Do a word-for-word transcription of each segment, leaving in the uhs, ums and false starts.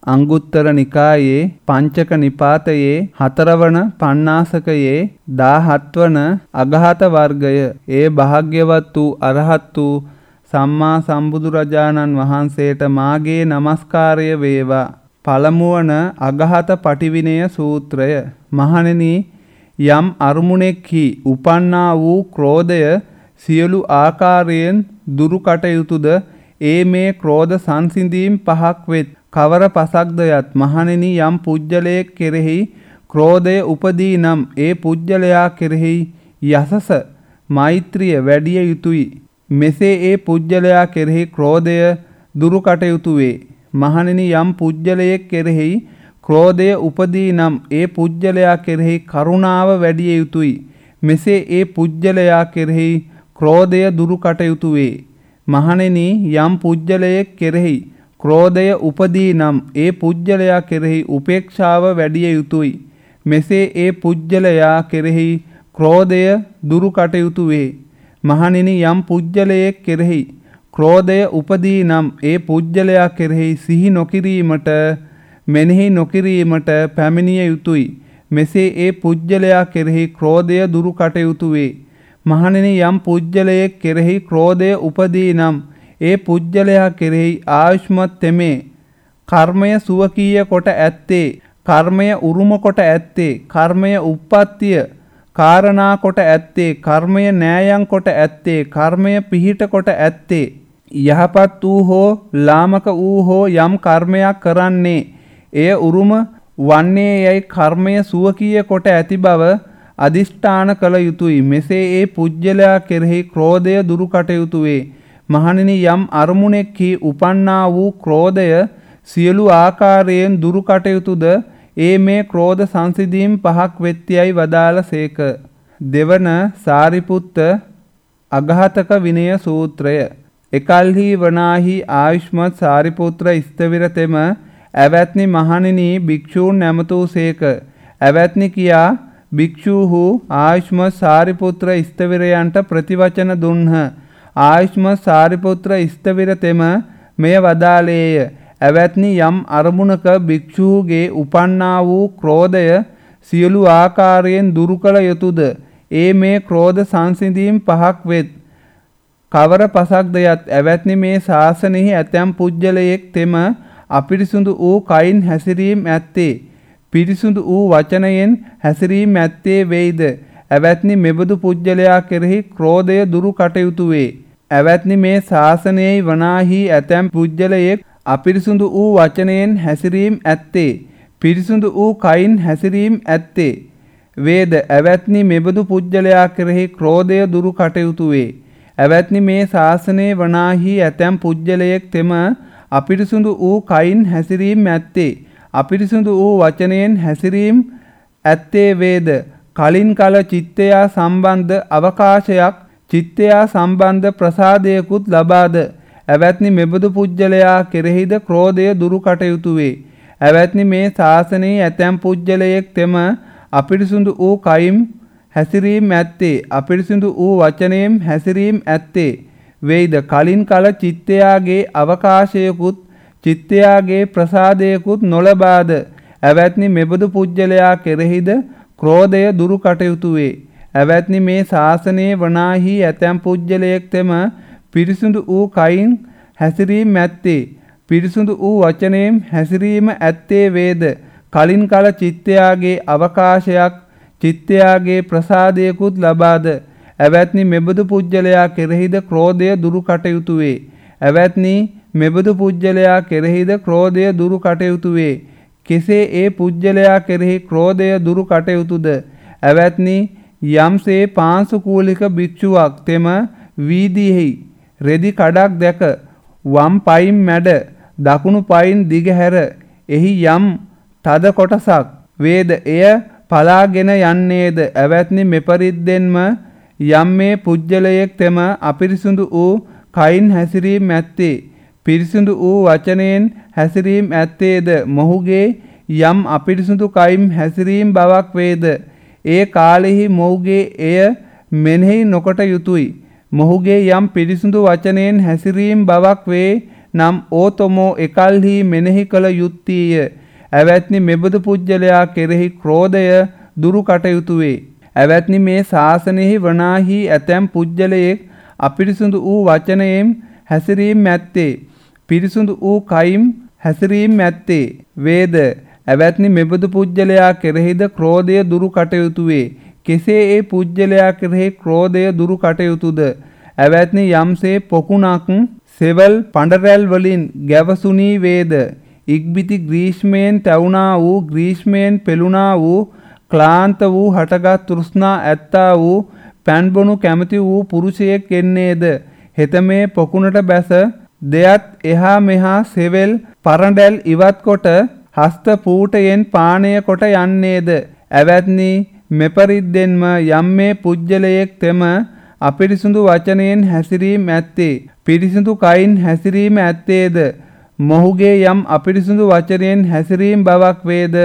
අංගුත්තර නිකායේ පංචක නිපාතයේ හතරවන පණ්ණාසකයේ දාහත් වන අගහත වර්ගය. ඒ භාග්‍යවත් වූ අරහත් වූ සම්මා සම්බුදුරජාණන් වහන්සේට මාගේ නමස්කාරය වේවා. පළමුවන අගහත පටිවිනය සූත්‍රය. මහණෙනි, යම් අරමුණෙක්හි උපන්නා වූ ක්‍රෝධය සියලු ආකාරයෙන් දුරු කටයුතුද ඒ මේ ක්‍රෝධ සංසිඳීම් පහක් වෙත්. කවර පසක්ද යත්. මහණෙනි, යම් පුජ්‍යලයෙක් කෙරෙහි ක්‍රෝධය උපදී නම් ඒ පුජ්‍යලයා කෙරෙහි යසස මෛත්‍රිය වැඩිය යුතුය. මෙසේ ඒ පුජ්‍යලයා කෙරෙහි ක්‍රෝධය දුරු කටයුතු වේ. මහණෙනි, යම් පුජ්‍යලයෙක් කෙරෙහි ක්‍රෝධය උපදී නම් ඒ පුජ්‍යලයා කෙරෙහි කරුණාව වැඩිය යුතුය. මෙසේ ඒ පුජ්‍යලයා කෙරෙහි ක්‍රෝධය දුරු කටයුතු වේ. මහණෙනි, යම් පුජ්‍යලයෙක් කෙරෙහි ක්‍රෝධය උපදී නම් ඒ පුජ්‍යලයා කෙරෙහි උපේක්ෂාව වැඩිය යුතුය. මෙසේ ඒ පුජ්‍යලයා කෙරෙහි ක්‍රෝධය දුරු කටයුතු වේ. මහණෙනි, යම් පුජ්‍යලයෙක් කෙරෙහි ක්‍රෝධය උපදී නම් ඒ පුජ්‍යලයා කෙරෙහි සිහි නොකිරීමට මෙනෙහි නොකිරීමට පැමිණිය යුතුය. මෙසේ ඒ පුජ්‍යලයා කෙරෙහි ක්‍රෝධය දුරු කටයුතු වේ. මහණෙනි, යම් පුජ්‍යලයෙක් කෙරෙහි ක්‍රෝධය උපදී නම් ඒ පුජ්‍යලයා කෙරෙහි ආයුෂ්මත් තෙමේ කර්මය සුවකීය කොට ඇත්තේ, කර්මය උරුම කොට ඇත්තේ, කර්මය උප්පත්තිය කාරණා කොට ඇත්තේ, කර්මය නෑයන් කොට ඇත්තේ, කර්මය පිහිට කොට ඇත්තේ, යහපත් වූ හෝ ලාමක වූ හෝ යම් කර්මයක් කරන්නේ එය උරුම වන්නේ යයි කර්මය සුවකීය කොට ඇති බව අදිෂ්ඨාන කළ යුතුය. මෙසේ ඒ පුජ්‍යලයා කෙරෙහි ක්‍රෝධය දුරු කටයුතු වේ. මහණෙනි, යම් අරමුණෙක්හි උපන්නා වූ ක්‍රෝධය සියලු ආකාරයෙන් දුරු කටයුතුද ඒ මේ ක්‍රෝධ සංසිඳීම් පහක් වෙත්යයි වදාළ සේක. දෙවන සාරිපුත්ත අගහතක විනය සූත්‍රය. එකල්හි වනාහි ආයුෂ්මත් සාරිපුත්‍ර ස්ථවිරතෙම ඇවැත්නි මහණෙනි භික්ෂූන් නැමතූ සේක. ඇවැත්නි කියා භික්ෂූහු ආයුෂ්මත් සාරිපුත්‍ර ස්ථවිරයන්ට ප්‍රතිවචන දුන්හ. ආයුෂ්මත් සාරිපුත්‍ර ස්ථවිරතෙම මෙය වදාළේය. ඇවැත්නි, යම් අරමුණක භික්ෂූගේ උපන්නා වූ ක්‍රෝධය සියලු ආකාරයෙන් දුරු කළ යුතුද ඒ මේ ක්‍රෝධ සංසිඳීම් පහක් වෙත්. කවර පසක්ද යත්. ඇවැත්නි, මේ ශාසනයෙහි ඇතැම් පුජ්‍යලයෙක් තෙම අපිරිසුදු වූ කයින් හැසිරීම් ඇත්තේ, පිරිසුදු වූ වචනයෙන් හැසිරීම් ඇත්තේ වෙයිද. ඇවැත්නි, මෙබඳු පුජ්‍යලයා කෙරෙහි ක්‍රෝධය දුරු කටයුතු වේ. ඇවැත්නි, මේ ශාසනයෙහි වනාහි ඇතැම් පුජ්‍යලයෙක් අපිරිසුදු වූ වචනයෙන් හැසිරීම් ඇත්තේ, පිරිසුදු වූ කයින් හැසිරීම් ඇත්තේ වේද. ඇවැත්නි, මෙබඳු පුජ්‍යලයා කෙරෙහි ක්‍රෝධය දුරු කටයුතු වේ. ඇවැත්නි, මේ ශාසනයේ වනාහි ඇතැම් පුජ්‍යලයෙක් තෙම අපිරිසුදු වූ කයින් හැසිරීම් ඇත්තේ, අපිරිසුදු වූ වචනයෙන් හැසිරීම් ඇත්තේ වේද. කලින් කල චිත්තයා සම්බන්ධ අවකාශයක්, චිත්තයා සම්බන්ධ ප්‍රසාදයකුත් ලබාද. ඇවැත්නි, මෙබඳු පුජ්‍යලයා කෙරෙහිද ක්‍රෝධය දුරු කටයුතු වේ. ඇවැත්නි, මේ ශාසනයේ ඇතැම් පුජ්‍යලයෙක් තෙම අපිරිසුදු වූ කයින් හැසිරීම් ඇත්තේ, අපිරිසුදු වූ වචනයෙන් හැසිරීම් ඇත්තේ වෙයිද. කලින් කල චිත්තයාගේ අවකාශයකුත් චිත්තයාගේ ප්‍රසාදයකුත් නොලබාද. ඇවැත්නි, මෙබඳු පුජ්‍යලයා කෙරෙහිද ක්‍රෝධය දුරු කටයුතු වේ. ඇවැත්නි, මේ ශාසනයේ වනාහි ඇතැම් පුජ්‍යලයෙක් තෙම පිරිසුදු වූ කයින් හැසිරීම් ඇත්තේ, පිරිසුදු වූ වචනයෙන් හැසිරීම ඇත්තේ වේද. කලින් කල චිත්තයාගේ අවකාශයක් චිත්තයාගේ ප්‍රසාදයකුත් ලබාද. ඇවැත්නි, මෙබඳු පුජ්‍යලයා කෙරෙහිද ක්‍රෝධය දුරු කටයුතු වේ. ඇවැත්නි, මෙබඳු පුජ්‍යලයා කෙරෙහිද ක්‍රෝධය දුරු කටයුතු වේ. කෙසේ ඒ පුජ්‍යලයා කෙරෙහි ක්‍රෝධය දුරු කටයුතුද. ඇවැත්නි, යම්සේ පාංශුකූලික භික්ෂුවක් තෙම වීදියෙහි රෙදි කඩක් දැක වම් පයින් මැඩ දකුණු පයින් දිගහැර එහි යම් තද කොටසක් වේද එය පලාගෙන යන්නේද. ඇවැත්නි, මෙපරිද්දෙන්ම යම් මේ පුජ්‍යලයෙක් තෙම අපිරිසුදු වූ කයින් හැසිරීම් ඇත්තේ, පිරිසුදු වූ වචනයෙන් හැසිරීම් ඇත්තේද මොහුගේ යම් අපිරිසුදු කයින් හැසිරීම් බවක් වේද. ඒ කාලෙහි මොහුගේ එය මෙනෙහි නොකොට යුතුය. මොහුගේ යම් පිරිසුදු වචනයෙන් හැසිරීම් බවක් වේ නම් ඕතමෝ එකල්හි මෙනෙහි කළ යුත්තේය. ඇවැත්නි මෙබඳු පුජ්‍යලයා කෙරෙහි ක්‍රෝධය දුරු කටයුතු වේ. ඇවැත්නි මේ ශාසනයෙහි වනාහි ඇතැම් පුජ්‍යලයෙක් අපිරිසුදු වූ වචනයෙන් හැසිරීම ඇත්තේ. පිරිසුදු වූ කයින් හැසිරීම ඇත්තේ. වේද ඇවැත්නි මෙබඳු පුජ්‍යලයා කෙරෙහිද ක්‍රෝධය දුරු කටයුතු වේ. කෙසේ ඒ පුජ්‍යලයා කෙරෙහි ක්‍රෝධය දුරු කටයුතුද? ඇවැත්නි යම්සේ පොකුණක් සෙවල් පඬරැල් වලින් ගැවසුනී වේද. ඉක්බිති ග්‍රීෂ්මයෙන් තැවුනා වූ ග්‍රීෂ්මයෙන් පෙළුණා වූ ක්ලාන්ත වූ හටගත් තෘෂ්ණා ඇත්තා වූ පැන්බොනු කැමති වූ පුරුෂයෙක් එන්නේද? හෙතමේ පොකුණට බැස දෙයත් එහා මෙහා සෙවල් පරඬැල් ඉවත් කොට හස්ත පූටයෙන් පානය කොට යන්නේද? ඇවැත්නි මෙපරිද්දෙන්ම යම් මේ පුජ්‍යලයෙක් තෙම අපිරිසුදු වචනයෙන් හැසිරීම ඇත්තේ. පිරිසිදු කයින් හැසිරීම ඇත්තේද? මොහුගේ යම් අපිරිසුදු වචනයෙන් හැසිරීම බවක් වේද?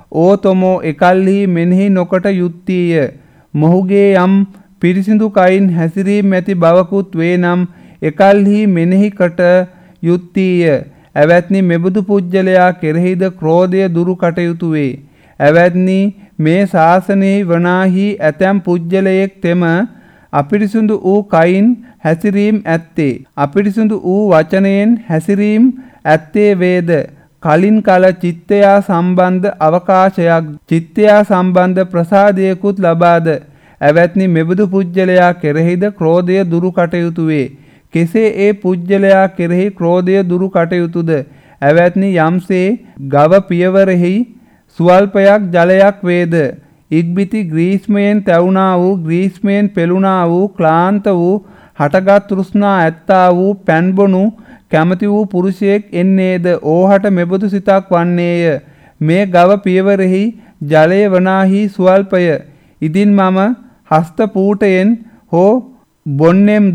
ඕතමෝ එකල්හි මෙනෙහි නොකොට යුත්තේය. මොහුගේ යම් පිරිසිදු කයින් හැසිරීම ඇති බවකුත් වේ නම් එකල්හි මෙනෙහි කොට යුත්තේය. ඇවැත්නි මෙබඳු පුජ්‍යලයා කෙරෙහිද ක්‍රෝධය දුරු කටයුතු වේ. ඇවැත්නි මේ ශාසනයේ වනාහි ඇතැම් පුජ්‍යලයෙක් තෙම අපිරිසුදු වූ කයින් හැසිරීම ඇත්තේ. අපිරිසුදු වූ වචනයෙන් හැසිරීම ඇත්තේ වේද? කලින් කල චිත්තයා සම්බන්ධ අවකාශයක් චිත්තයා සම්බන්ධ ප්‍රසාදයකුත් ලබාද? ඇවැත්නි මෙබඳු පුජ්‍යලයා කෙරෙහිද ක්‍රෝධය දුරු කටයුතු වේ. කෙසේ ඒ පුජ්‍යලයා කෙරෙහි ක්‍රෝධය දුරු කටයුතුද? ඇවැත්නි යම්සේ ගව පියවරෙහි සුවල්පයක් ජලයක් වේද. ඉක්බිති ග්‍රීෂ්මයෙන් තැවුනා වූ ග්‍රීෂ්මයෙන් පෙළුණා වූ ක්ලාන්ත වූ හටගත් තෘෂ්ණා ඇත්තා වූ පැන්බොනු කැමති වූ පුරුෂයෙක් එන්නේද? ඕහට මෙබඳු සිතක් වන්නේය. මේ ගව පියවරෙහි ජලය වනාහි සුවල්පය. ඉදින් මම හස්ත පූටයෙන් හෝ බොන්නෙම්ද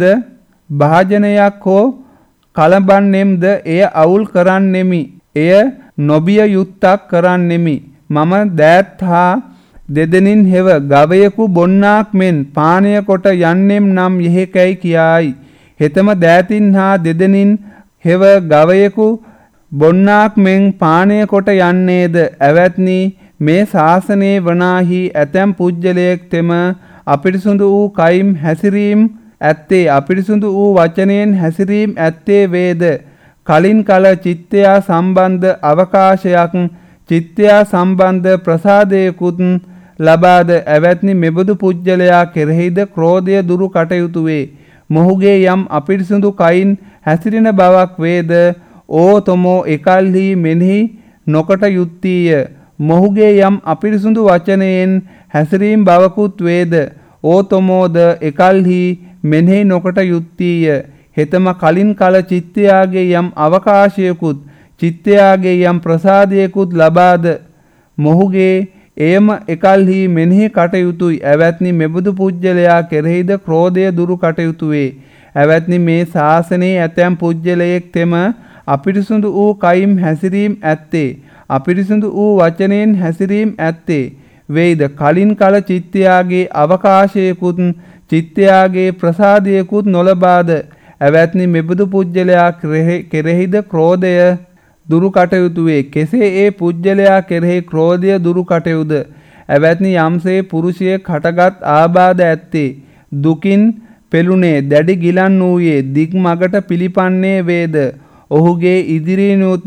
භාජනයක් හෝ කලබන්නෙම්ද එය අවුල් කරන්නෙමි. එය නොබිය යුත්තක් කරන්නෙමි. මම දෑත් හා දෙදෙනින් හෙව ගවයෙකු බොන්නාක් මෙන් පානය කොට යන්නෙම් නම් යෙහෙකැයි කියායි. හෙතම දෑතින් හා දෙදෙනින් හෙව ගවයෙකු බොන්නාක් මෙන් පානය කොට යන්නේද? ඇවැත්නි මේ ශාසනයේ වනාහි ඇතැම් පුජ්‍යලයෙක් තෙම අපිරිසුදු වූ කයිම් හැසිරීම ඇත්තේ. අපිරිසුදු වූ වචනයෙන් හැසිරීම ඇත්තේ වේද? කලින් කල චිත්තයා සම්බන්ධ අවකාශයක් චිත්තයා සම්බන්ධ ප්‍රසාදයකුත් ලබාද? ඇවැත්නි මෙබඳු පුජ්‍යලයා කෙරෙහිද ක්‍රෝධය දුරු කටයුතු වේ. මොහුගේ යම් අපිරිසුදු කයින් හැසිරෙන බවක් වේද? ඕතමෝ එකල්හි මෙනෙහි නොකොට යුත්තේය. මොහුගේ යම් අපිරිසුදු වචනයෙන් හැසිරීම බවකුත් වේද? ඕතමෝද එකල්හි මෙනෙහි නොකොට යුත්තේය. හෙතම කලින් කල චිත්තයාගේ යම් අවකාශයකුත් චිත්තයාගේ යම් ප්‍රසාදයකුත් ලබාද? මොහුගේ එයම එකල්හි මෙනෙහි කටයුතුයි. ඇවැත්නි මෙබඳු පුජ්‍යලයා කෙරෙහිද ක්‍රෝධය දුරු කටයුතු වේ. ඇවැත්නි මේ ශාසනයේ ඇතැම් පුජ්‍යලයෙක් තෙම අපිරිසුදු වූ කයිම් හැසිරීම ඇත්තේ. අපිරිසුදු වූ වචනයෙන් හැසිරීම ඇත්තේ. වේද කලින් කල චිත්තයාගේ අවකාශයකුත් චිත්තයාගේ ප්‍රසාදයකුත් නොලබාද? ඇවැත්නි මෙබඳු පුජ්‍යලයා කෙරෙහිද ක්‍රෝධය දුරු කටයුතු වේ. කෙසේ ඒ පුජ්‍යලයා කෙරෙහි ක්‍රෝධය දුරු කටයුද? ඇවැත්නි යම්සේ පුරුෂයෙක් හටගත් ආබාධ ඇත්තේ. දුකින් පෙළුණේ දැඩි ගිලන් වූයේ දික් මගට පිළිපන්නේ වේද? ඔහුගේ ඉදිරියනුත්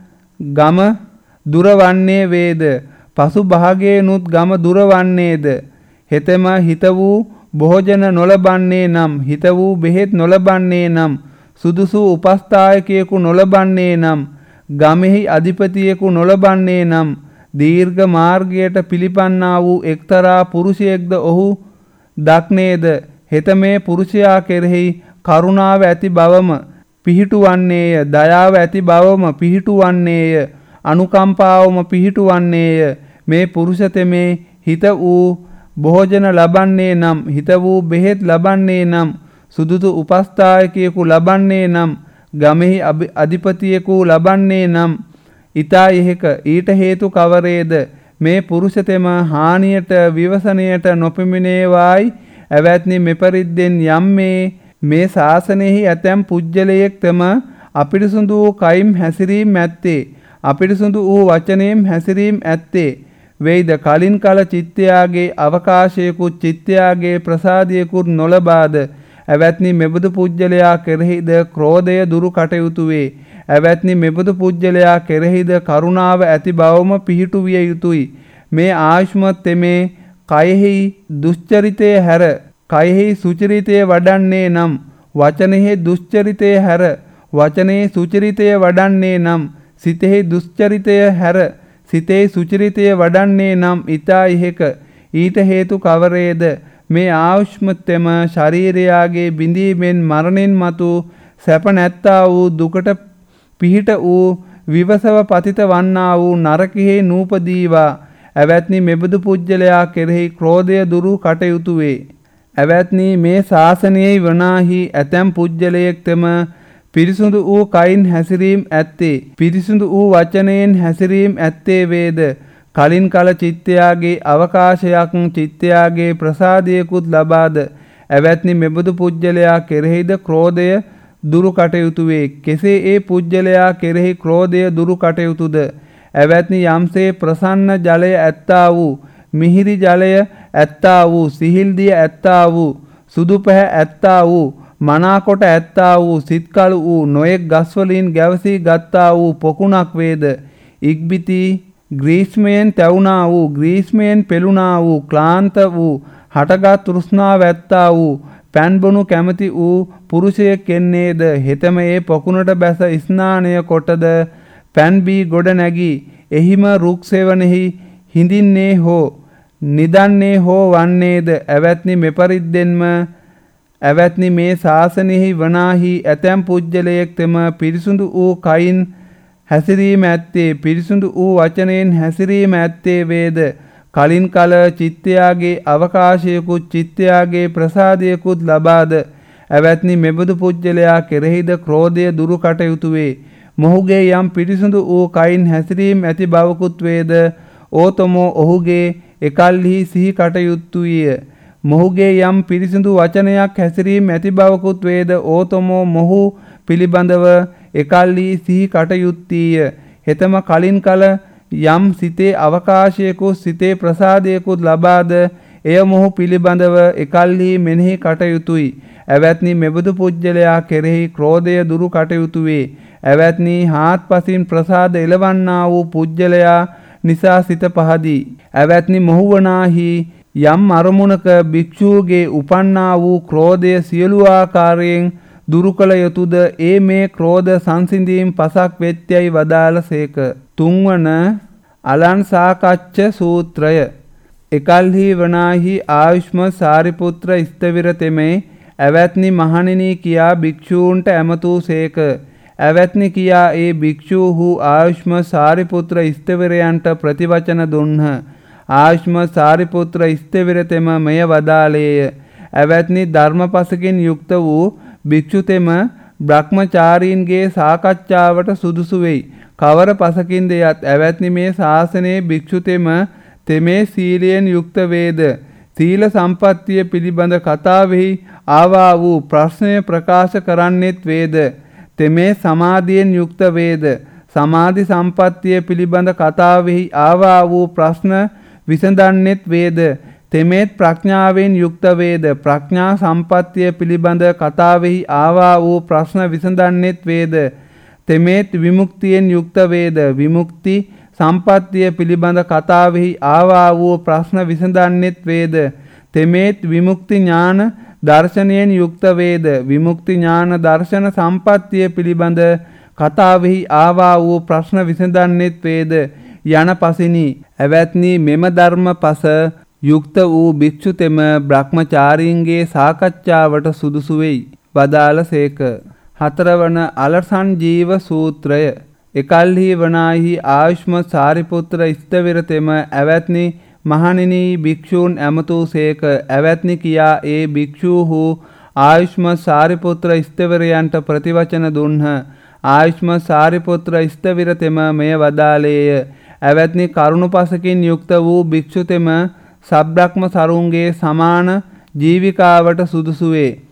ගම දුරවන්නේ වේද? පසු භාගයනුත් ගම දුරවන්නේද? හෙතෙම හිත වූ භෝජන නොලබන්නේ නම් හිත වූ බෙහෙත් නොලබන්නේ නම් සුදුසු උපස්ථායකයෙකු නොලබන්නේ නම් ගමෙහි අධිපතියෙකු නොලබන්නේ නම් දීර්ඝ මාර්ගයට පිළිපන්නා වූ එක්තරා පුරුෂයෙක්ද ඔහු දක්නේද? හෙතමේ පුරුෂයා කෙරෙහි කරුණාව ඇති බවම පිහිටුවන්නේය. දයාව ඇති බවම පිහිටුවන්නේය. අනුකම්පාවම පිහිටුවන්නේය. මේ පුරුෂතෙමේ හිත වූ භෝජන ලබන්නේ නම් හිත වූ බෙහෙත් ලබන්නේ නම් සුදුසු උපස්ථායකයෙකු ලබන්නේ නම් ගමෙහි අධිපතියෙකු ලබන්නේ නම් ඊතා එහෙක ඊට හේතු කවරේද? මේ පුරුෂතෙම හානියට විවසනයට නොපෙමිනේවායි. ඇවැත්නි මෙපරිද්දෙන් යම් මේ මේ ශාසනයෙහි ඇතැම් පුජ්‍යලයෙක් තම අපිරිසුදු වූ කයින් හැසිරීම ඇත්තේ අපිරිසුදු වූ වචනයෙන් හැසිරීම ඇත්තේ වේද කලින් කල චිත්තයාගේ අවකාශයකුත් චිත්තයාගේ ප්‍රසාදයකුත් නොලබාද ඇවැත්නි මෙබඳු පුජ්‍යලයා කෙරෙහිද ක්‍රෝධය දුරු කටයුතු වේ. ඇවැත්නි මෙබඳු පුජ්‍යලයා කෙරෙහිද කරුණාව ඇති බවම පිහිටු විය යුතුය. මේ ආයුෂ්මත් තෙමේ කයෙහි දුස්චරිතය හැර කයෙහි සුචරිතය වඩන්නේ නම් වචනෙහි දුස්චරිතය හැර වචනේ සුචරිතය වඩන්නේ නම් සිතෙහි දුස්චරිතය හැර සිතේ සුචරිතය වඩන්නේ නම් ඊතා ඉහෙක ඊට හේතු කවරේද මේ ආයුෂ්මත්‍යම ශරීරයාගේ බිඳීමෙන් මරණින් මතු සැප නැත්තා වූ දුකට පිහිට වූ විවසව පතිත වන්නා වූ නරකෙහි නූපදීවා ඇවැත්නි මෙබඳු පුජ්‍යලයා කෙරෙහි ක්‍රෝධය දුරු කටයුතු වේ. ඇවැත්නි මේ ශාසනයේ වනාහි ඇතැම් පුජ්‍යලයෙක් තෙම පිරිසුදු වූ කයින් හැසිරීම ඇත්තේ පිරිසුදු වූ වචනයෙන් හැසිරීම ඇත්තේ වේද කලින් කල චිත්තයාගේ අවකාශයක් චිත්තයාගේ ප්‍රසාදයකුත් ලබාද ඇවැත්නි මෙබඳු පුජ්‍යලයා කෙරෙහිද ක්‍රෝධය දුරු කටයුතු වේ. කෙසේ ඒ පුජ්‍යලයා කෙරෙහි ක්‍රෝධය දුරු කටයුතුද ඇවැත්නි යම්සේ ප්‍රසන්න ජලය ඇත්තා වූ මිහිරි ජලය ඇත්තා වූ සිහිල්දිය ඇත්තා වූ සුදු පැහැ ඇත්තා වූ මනාකොට ඇත්තා වූ සිත්කලු වූ නොයෙක් ගස්වලින් ගැවසී ගත්තා වූ පොකුණක් වේද ඉක්බිති ග්‍රීස්මයෙන් තැවුනා වූ ග්‍රීස්මයෙන් පෙළුණා වූ ක්ලාන්ත වූ හටගත් තෘෂ්ණාව ඇත්තා වූ පැන්බොනු කැමති වූ පුරුෂයෙක් එන්නේද හෙතම ඒ පොකුණට බැස ස්නානය කොටද පැන්බී ගොඩ නැගී එහිම රුක් සෙවනෙහි හිඳින්නේ හෝ නිදන්නේ හෝ වන්නේද ඇවැත්නි මෙපරිද්දෙන්ම ඇවැත්නි මේ ශාසනයෙහි වනාහි ඇතැම් පුජ්‍යලයෙක් තෙම පිරිසුදු වූ කයින් හැසිරීම ඇත්තේ පිරිසුදු වූ වචනයෙන් හැසිරීම ඇත්තේ වේද කලින් කල චිත්තයාගේ අවකාශයකුත් චිත්තයාගේ ප්‍රසාදයකුත් ලබාද ඇවැත්නි මෙබඳු පුජ්‍යලයා කෙරෙහිද ක්‍රෝධය දුරු කටයුතු වේ. මොහුගේ යම් පිරිසුදු වූ කයින් හැසිරීම ඇති බවකුත් වේද ඕතමෝ ඔහුගේ එකල්හි සිහි කටයුතුය. මොහුගේ යම් පිරිසිදු වචනයක් හැසිරීම ඇති බවකුත් වේද ඕතමෝ මොහු පිළිබඳව එකල්හි සිහි කටයුත්තීය. හෙතම කලින් කල යම් සිතේ අවකාශයකුත් සිතේ ප්‍රසාදයකුත් ලබාද එය මොහු පිළිබඳව එකල්හි මෙනෙහි කටයුතුයි. ඇවැත්නි මෙබඳු පුජ්‍යලයා කෙරෙහි ක්‍රෝධය දුරු කටයුතු වේ. ඇවැත්නි හාත්පසින් ප්‍රසාද එළවන්නා වූ පුජ්‍යලයා නිසා සිත පහදී. ඇවැත්නි මොහු වනාහි යම් අරමුණක භික්ෂුවගේ උපන්නා වූ ක්‍රෝධය සියලු ආකාරයෙන් දුරු කළ යුතුද ඒ මේ ක්‍රෝධ සංසිඳීම් පසක් වෙත්‍යයි වදාළසේක. තුන්වන අලං සාකච්ඡ සූත්‍රය. එකල්හි වනාහි ආයුෂ්ම සාරිපුත්‍ර ස්ථවිර තෙමේ ඇවැත්නි මහණෙනි කියා භික්ෂූන්ට ඇමතූ සේක. ඇවැත්නි කියා ඒ භික්ෂූහු ආයුෂ්ම සාරිපුත්‍ර ස්ථවිරයන්ට ප්‍රතිවචන දුන්හ. ආයුෂ්ම සාරිපුත්‍ර ස්ථවිර තෙම මෙය වදාළේය. ඇවැත්නි ධර්මපසකින් යුක්ත වූ භික්ෂුතෙම බ්‍රහ්මචාරීන්ගේ සාකච්ඡාවට සුදුසු වෙයි. කවර පසකින්ද යත් ඇවැත්නි මේ ශාසනයේ භික්ෂුතෙම තෙමේ සීලයෙන් යුක්ත වේද. සීල සම්පත්තිය පිළිබඳ කතාවෙහි ආවා වූ ප්‍රශ්නය ප්‍රකාශ කරන්නෙත් වේද. තෙමේ සමාධියෙන් යුක්ත වේද. සමාධි සම්පත්තිය පිළිබඳ කතාවෙහි ආවා වූ ප්‍රශ්න විසඳන්නෙත් වේද. තෙමේත් ප්‍රඥාවෙන් යුක්ත වේද. ප්‍රඥා සම්පත්තිය පිළිබඳ කතාවෙහි ආවා වූ ප්‍රශ්න විසඳන්නෙත් වේද. තෙමේත් විමුක්තියෙන් යුක්ත වේද. විමුක්ති සම්පත්තිය පිළිබඳ කතාවෙහි ආවා වූ ප්‍රශ්න විසඳන්නෙත් වේද. තෙමේත් විමුක්ති ඥාන දර්ශනයෙන් යුක්ත වේද. විමුක්ති ඥාන දර්ශන සම්පත්තිය පිළිබඳ කතාවෙහි ආවා වූ ප්‍රශ්න විසඳන්නෙත් වේද යන පසිනි. ඇවැත්නි මෙම ධර්ම පස යුක්ත වූ භික්ෂුතෙම බ්‍රහ්මචාරීන්ගේ සාකච්ඡාවට සුදුසු වෙයි වදාළසේක. හතරවන අලසන් ජීව සූත්‍රය. එකල්හි වනාහි ආයුෂ්ම සාරිපුත්‍ර ස්ථවිර තෙම ඇවැත්නි මහණෙනි භික්ෂූන් ඇමතූ සේක. ඇවැත්නි කියා ඒ භික්ෂූහු ආයුෂ්ම සාරිපුත්‍ර ස්ථවිරයන්ට ප්‍රතිවචන දුන්හ. ආයුෂ්ම සාරිපුත්‍ර ස්ථවිර තෙම මෙය වදාළේය. ඇවැත්නි කරුණු පසකින් යුක්ත වූ භික්ෂුතෙම සබ්‍රක්‍ම සරුන්ගේ සමාන ජීවිකාවට සුදුසු වේ.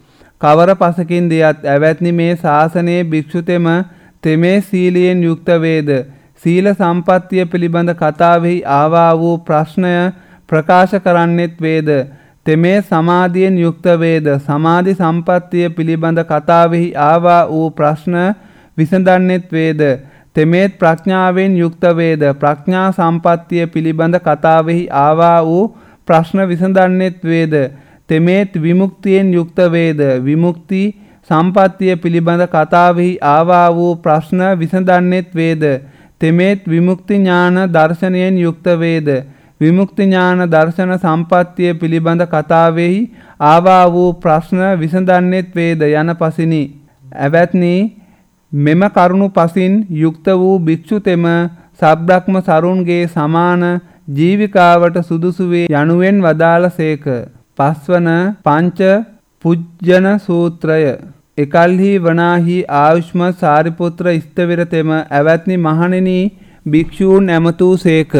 කවර පසකින් දෙයත් ඇවැත්නි මේ ශාසනයේ භික්ෂුතෙම තෙමේ සීලයෙන් යුක්ත වේද. සීල සම්පත්තිය පිළිබඳ කතාවෙහි ආවා වූ ප්‍රශ්නය ප්‍රකාශ කරන්නෙත් වේද. තෙමේ සමාධියෙන් යුක්ත වේද. සමාධි සම්පත්තිය පිළිබඳ කතාවෙහි ආවා වූ ප්‍රශ්න විසඳන්නෙත් වේද. තෙමේත් ප්‍රඥාවෙන් යුක්ත වේද. ප්‍රඥා සම්පත්තිය පිළිබඳ කතාවෙහි ආවා වූ ප්‍රශ්න විසඳන්නෙත් වේද. තෙමේත් විමුක්තියෙන් යුක්ත වේද. විමුක්ති සම්පත්තිය පිළිබඳ කතාවෙහි ආවා වූ ප්‍රශ්න විසඳන්නෙත් වේද. තෙමේත් විමුක්ති ඥාන දර්ශනයෙන් යුක්ත වේද. විමුක්ති ඥාන දර්ශන සම්පත්තිය පිළිබඳ කතාවෙහි ආවා වූ ප්‍රශ්න විසඳන්නෙත් වේද යන පසිනි. ඇවැත්නි මෙම කරුණු පසින් යුක්ත වූ භික්ෂුතෙම සබ්‍රක්‍ම සරුන්ගේ සමාන ජීවිකාවට සුදුසු වේ යනුවෙන් වදාළසේක. පස්වන පංච පුජ්ජන සූත්‍රය. එකල්හි වනාහි ආයුෂ්මත් සාරිපුත්‍ර ස්ථවිරතෙම ඇවැත්නි මහණෙනි භික්ෂූන් ඇමතූ සේක.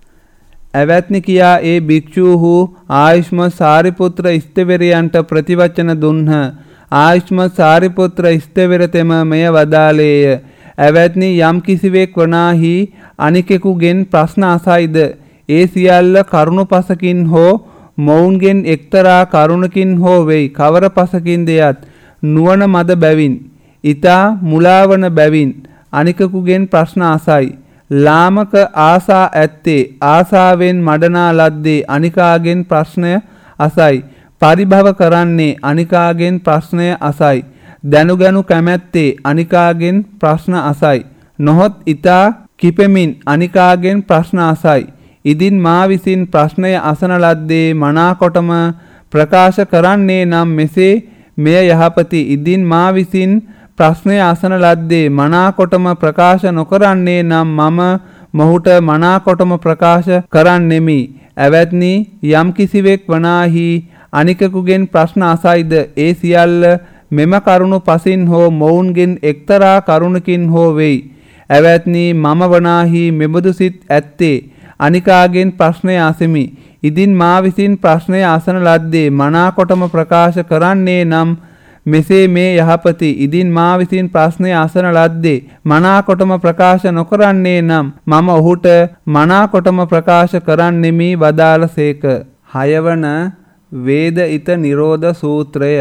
ඇවැත්නි කියා ඒ භික්ෂූහු ආයුෂ්මත් සාරිපුත්‍ර ස්ථවිරයන්ට ප්‍රතිවචන දුන්හ. ආයුෂ්මත් සාරිපුත්‍ර ස්ථවිරතෙම මෙය වදාළේය. ඇවැත්නි යම් කිසිවෙක් වනාහි අනිකෙකුගෙන් ප්‍රශ්න අසයිද ඒ සියල්ල කරුණු පසකින් හෝ මොවුන්ගෙන් එක්තරා කරුණකින් හෝ වෙයි. කවර පසකින් දෙයත් නුවණ මද බැවින් ඊතා මුලාවන බැවින් අනිකකුගෙන් ප්‍රශ්න අසයි. ලාමක ආසා ඇත්තේ ආසාවෙන් මඩනා ලද්දේ අනිකාගෙන් ප්‍රශ්නය අසයි. පරිභව කරන්නේ අනිකාගෙන් ප්‍රශ්නය අසයි. දැනුගැනු කැමැත්තේ අනිකාගෙන් ප්‍රශ්න අසයි. නොහොත් ඊතා කිපෙමින් අනිකාගෙන් ප්‍රශ්න අසයි. ඉදින් මා විසින් ප්‍රශ්නය අසන ලද්දේ මනාකොටම ප්‍රකාශ කරන්නේ නම් මෙසේ මෙය යහපති. ඉදින් මා විසින් ප්‍රශ්නය අසන ලද්දේ මනාකොටම ප්‍රකාශ නොකරන්නේ නම් මම මොහුට මනාකොටම ප්‍රකාශ කරන්නෙමි. ඇවැත්නි යම් කිසිවෙක් වනාහි අනිකකුගෙන් ප්‍රශ්න අසයිද ඒ සියල්ල මෙම කරුණු පසින් හෝ මොවුන්ගෙන් එක්තරා කරුණකින් හෝ වෙයි. ඇවැත්නි මම වනාහි මෙබඳු සිත් ඇත්තේ අනිකාගෙන් ප්‍රශ්නය අසෙමි. ඉදින් මා විසින් ප්‍රශ්නය අසන ලද්දේ මනාකොටම ප්‍රකාශ කරන්නේ නම් මෙසේ මේ යහපති. ඉදින් මා විසින් ප්‍රශ්නය අසන ලද්දේ මනාකොටම ප්‍රකාශ නොකරන්නේ නම් මම ඔහුට මනාකොටම ප්‍රකාශ කරන්නෙමි වදාළසේක. හයවන වේදිත නිරෝධ සූත්‍රය.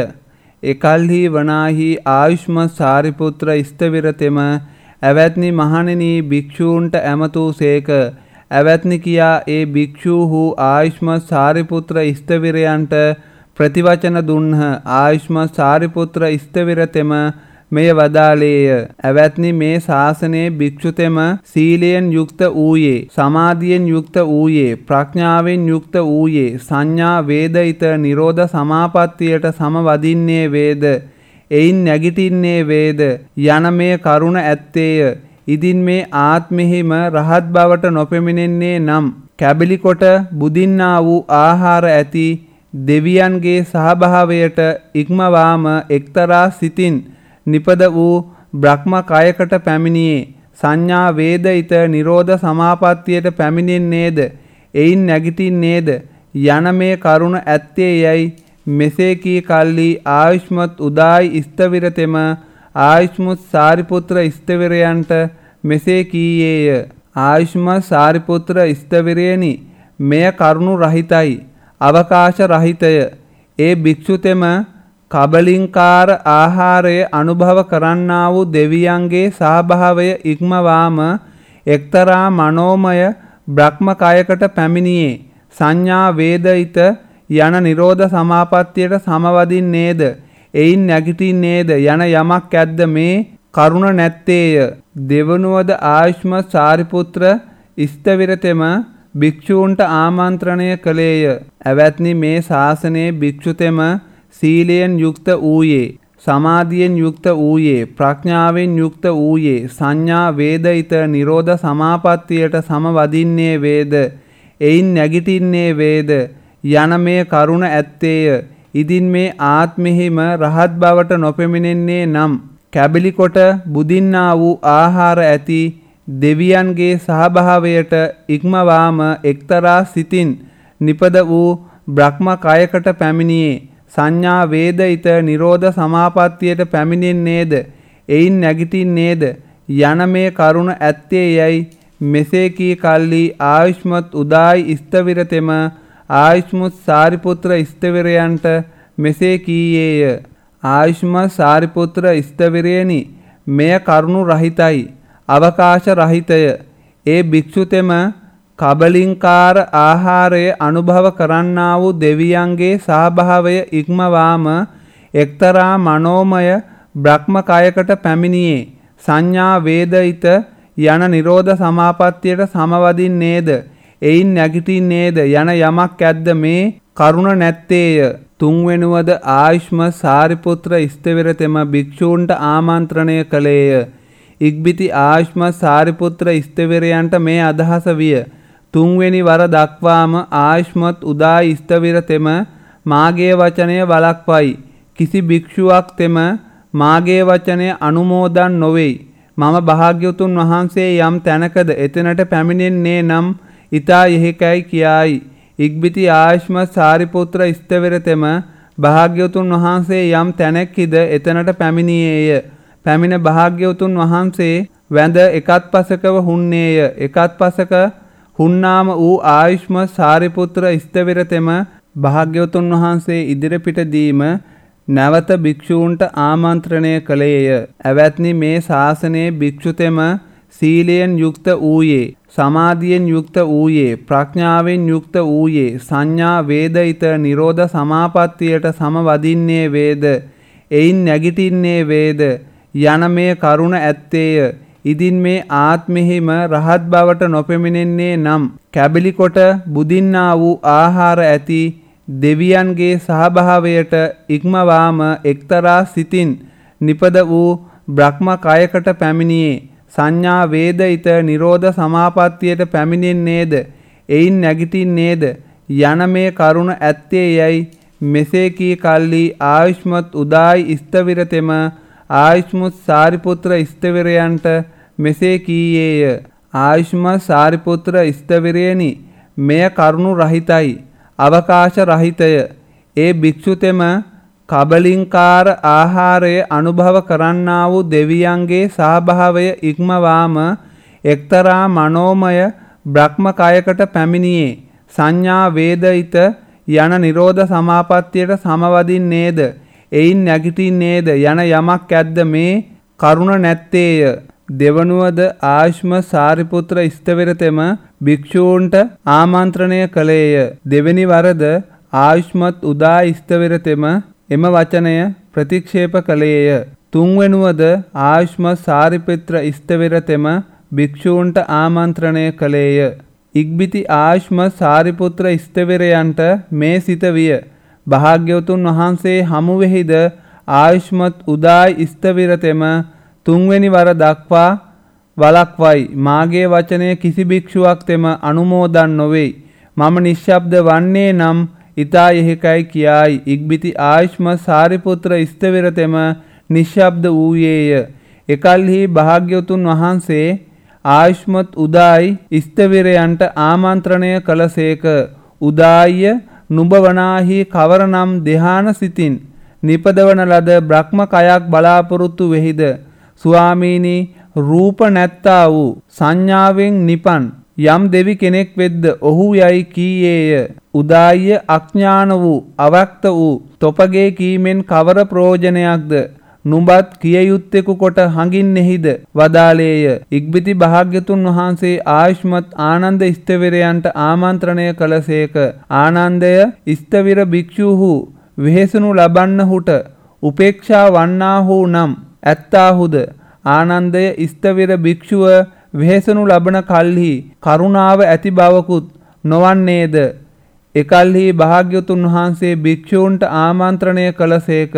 එකල්හි වනාහි ආයුෂ්මත් සාරිපුත්‍ර ස්ථවිරතෙම ඇවැත්නි මහණෙනි භික්ෂූන්ට ඇමතූ සේක. ඇවැත්නි කියා ඒ භික්ෂූහු ආයුෂ්මත් සාරිපුත්‍ර ස්ථවිරයන්ට ප්‍රතිවචන දුන්හ. ආයුෂ්මත් සාරිපුත්‍ර ස්ථවිරතෙම මෙය වදාළේය. ඇවැත්නි මේ ශාසනයේ භික්ෂුතෙම සීලයෙන් යුක්ත වූයේ, සමාධියෙන් යුක්ත වූයේ, ප්‍රඥාවෙන් යුක්ත වූයේ, සංඥා වේදිත නිරෝධ සමාපත්තියට සමවදින්නේ වේද, එයින් නැගිටින්නේ වේද යන මේ කරුණ ඇත්තේය. ඉදින් මේ ආත්මෙහිම රහත් බවට නොපෙමිණෙන්නේ නම් කැබලි කොට බුදින්නා වූ ආහාර ඇති දෙවියන්ගේ සහභාවයට ඉක්මවාම එක්තරා සිතින් නිපද වූ බ්‍රහ්ම කයකට පැමිණියේ. සංඥා වේදිත නිරෝධ සමාපත්තියට පැමිණෙන්නේද එයින් නැගිටින්නේද යන මේ කරුණ ඇත්තේ යයි මෙසේ කී කල්ලි ආයුෂ්මත් උදායි ස්ථවිරතෙම ආයුෂ්මත් සාරිපුත්‍ර ස්ථවිරයන්ට මෙසේ කීයේය. ආයුෂ්මත් සාරිපුත්‍ර ස්ථවිරයනි මෙය කරුණු රහිතයි, අවකාශ රහිතය. ඒ භික්ෂුතෙම කබලින්කාර ආහාරය අනුභව කරන්නා වූ දෙවියන්ගේ සහභාවය ඉක්මවාම එක්තරා මනෝමය බ්‍රහ්ම කයකට පැමිණියේ. සංඥා වේදිත යන නිරෝධ සමාපත්තියට සමවදින්නේද එයින් නැගිටින්නේද යන යමක් ඇද්ද මේ කරුණ නැත්තේය. දෙවනුවද ආයුෂ්මත් සාරිපුත්‍ර ස්ථවිරතෙම භික්ෂූන්ට ආමන්ත්‍රණය කළේය. ඇවැත්නි මේ ශාසනයේ භික්ෂුතෙම සීලයෙන් යුක්ත වූයේ, සමාධියෙන් යුක්ත වූයේ, ප්‍රඥාවෙන් යුක්ත වූයේ, සංඥා වේදිත නිරෝධ සමාපත්තියට සමවදින්නේ වේද, එයින් නැගිටින්නේ වේද යන මේ කරුණ ඇත්තේය. ඉදින් මේ ආත්මෙහිම රහත් බවට නොපෙමිණෙන්නේ නම් කැබලි කොට බුදින්නා වූ ආහාර ඇති දෙවියන්ගේ සහභාවයට ඉක්මවාම එක්තරා සිතින් නිපද වූ බ්‍රහ්ම කයකට පැමිණියේ. සංඥා වේදිත නිරෝධ සමාපත්තියට පැමිණෙන්නේද එයින් නැගිටින්නේද යන මේ කරුණ ඇත්තේ යයි මෙසේ කී කල්ලි ආයුෂ්මත් උදායි ස්තවිරතෙම ආයුෂ්මත් සාරිපුත්‍ර ස්තවිරයන්ට මෙසේ කීයේය. ආයුෂ්මත් සාරිපුත්‍ර ස්තවිරයනි මෙය කරුණු රහිතයි අවකාශ රහිතය. ඒ භික්ෂුතෙම කබලින්කාර ආහාරය අනුභව කරන්නා වූ දෙවියන්ගේ සහභාවය ඉක්මවාම එක්තරා මනෝමය බ්‍රහ්මකයකට පැමිණියේ සංඥා වේදිත යන නිරෝධ සමාපත්තියට සමවදින්නේද එයින් නැගිටින්නේද යන යමක් ඇද්ද මේ කරුණ නැත්තේය. තුන්වෙනුවද ආයුෂ්ම සාරිපුත්‍ර ස්තවිරතෙම භික්ෂූන්ට ආමන්ත්‍රණය කළේය. ඉක්බිති ආයුෂ්ම සාරිපුත්‍ර ස්තවිරයන්ට මේ අදහස විය. තුන්වෙනි වර දක්වාම ආයුෂ්මත් උදායි ස්තවිරතෙම මාගේ වචනය වළක්වයි. කිසි භික්ෂුවක් තෙම මාගේ වචනය අනුමෝදන් නොවෙයි. මම භාග්‍යවතුන් වහන්සේ යම් තැනකද එතනට පැමිණෙන්නේ නම් ඊතා යෙහිකයි කියායි. ඉක්බිති ආයුෂ්ම සාරිපුත්‍ර ස්තවිරතෙම භාග්‍යවතුන් වහන්සේ යම් තැනැක්කිද එතනට පැමිණියේය. පැමිණ භාග්‍යවතුන් වහන්සේ වැඳ එකත් පසකව හුන්නේය. එකත් පසක හුන්නාම වූ ආයුෂ්ම සාරිපුත්‍ර ස්තවිරතෙම භාග්‍යවතුන් වහන්සේ ඉදිරිපිට දීම නැවත භික්ෂූන්ට ආමන්ත්‍රණය කළේය. ඇවැත්නි මේ ශාසනයේ භික්ෂුතෙම සීලයෙන් යුක්ත වූයේ, සමාධියෙන් යුක්ත වූයේ, ප්‍රඥාවෙන් යුක්ත වූයේ, සංඥා වේදිත නිරෝධ සමාපත්තියට සමවදින්නේ වේද, එයින් නැගිටින්නේ වේද යන මේ කරුණ ඇත්තේය. ඉදින් මේ ආත්මෙහිම රහත් බවට නොපෙමිණෙන්නේ නම් කැබලි කොට බුදින්නා වූ ආහාර ඇති දෙවියන්ගේ සහභාවයට ඉක්මවාම එක්තරා සිතින් නිපද වූ බ්‍රහ්ම කයකට පැමිණියේ සංඥා වේදිත නිරෝධ සමාපත්තියට පැමිණෙන්නේද එයින් නැගිටින්නේද යන මේ කරුණ ඇත්තේ යයි මෙසේ කී කල්ලි ආයුෂ්මත් උදායි ස්තවිරතෙම ආයුෂ්මත් සාරිපුත්‍ර ස්තවිරයන්ට මෙසේ කීයේය. ආයුෂ්මත් සාරිපුත්‍ර ස්තවිරයනි මෙය කරුණු රහිතයි අවකාශ රහිතය. ඒ භික්ෂුතෙම කබලින්කාර ආහාරය අනුභව කරන්නා වූ දෙවියන්ගේ සහභාවය ඉක්මවාම එක්තරා මනෝමය බ්‍රහ්මකයකට පැමිණියේ සංඥා වේදිත යන නිරෝධ සමාපත්තියට සමවදින්නේද එයින් නැගිටින්නේද යන යමක් ඇද්ද මේ කරුණ නැත්තේය. දෙවනුවද ආයුෂ්ම සාරිපුත්‍ර ස්තවිරතෙම භික්ෂූන්ට ආමන්ත්‍රණය කළේය. දෙවෙනි වරද ආයුෂ්මත් උදා ස්තවිරතෙම එම වචනය ප්‍රතික්ෂේප කළේය. තුන්වෙනුවද ආයුෂ්මත් සාරිපුත්‍ර ස්තවිරතෙම භික්ෂූන්ට ආමන්ත්‍රණය කළේය. ඉක්බිති ආයුෂ්මත් සාරිපුත්‍ර ස්තවිරයන්ට මේ සිත විය. භාග්‍යවතුන් වහන්සේ හමුවෙහිද ආයුෂ්මත් උදායි ස්තවිරතෙම තුන්වෙනි වර දක්වා වළක්වයි. මාගේ වචනය කිසි භික්ෂුවක් තෙම අනුමෝදන් නොවෙයි. මම නිශ්ශබ්ද වන්නේ නම් ඊතා යෙහිකයි කියායි. ඉක්බිති ආයුෂ්මත් සාරිපුත්‍ර ස්තවිරතෙම නිශ්ශබ්ද වූයේය. එකල්හි භාග්‍යවතුන් වහන්සේ ආයුෂ්මත් උදායි ස්තවිරයන්ට ආමන්ත්‍රණය කළසේක. උදාය නුඹ වනාහි කවරනම් ධ්‍යාන සිතින් නිපදවන ලද බ්‍රහ්ම කයක් බලාපොරොත්තු වෙහිද ස්වාමීනි රූප නැත්තා වූ සංඥාවෙන් නිපන් යම් දෙවි කෙනෙක් වෙද්ද ඔහු යයි කීයේය. උදාය අඥාන වූ අවක්ත වූ තොපගේ කීමෙන් කවර ප්‍රයෝජනයක්ද නුඹත් කිය යුත්තේකු කොට හඟින්නෙහිද වදාලේය. ඉක්බිති භාග්‍යතුන් වහන්සේ ආයුෂ්මත් ආනන්ද ස්තවිරයන්ට ආමන්ත්‍රණය කළසේක. ආනන්දය ස්තවිර භික්ෂූහු වෙහෙසුණු ලබන්නහුට උපේක්ෂා වන්නාහු නම් ඇත්තාහුද ආනන්දය ස්තවිර භික්ෂුව වෙහෙසුණු ලබන කල්හි කරුණාව ඇති බවකුත් නොවන්නේද. එකල්හි භාග්‍යවතුන් වහන්සේ භික්ෂූන්ට ආමන්ත්‍රණය කළසේක.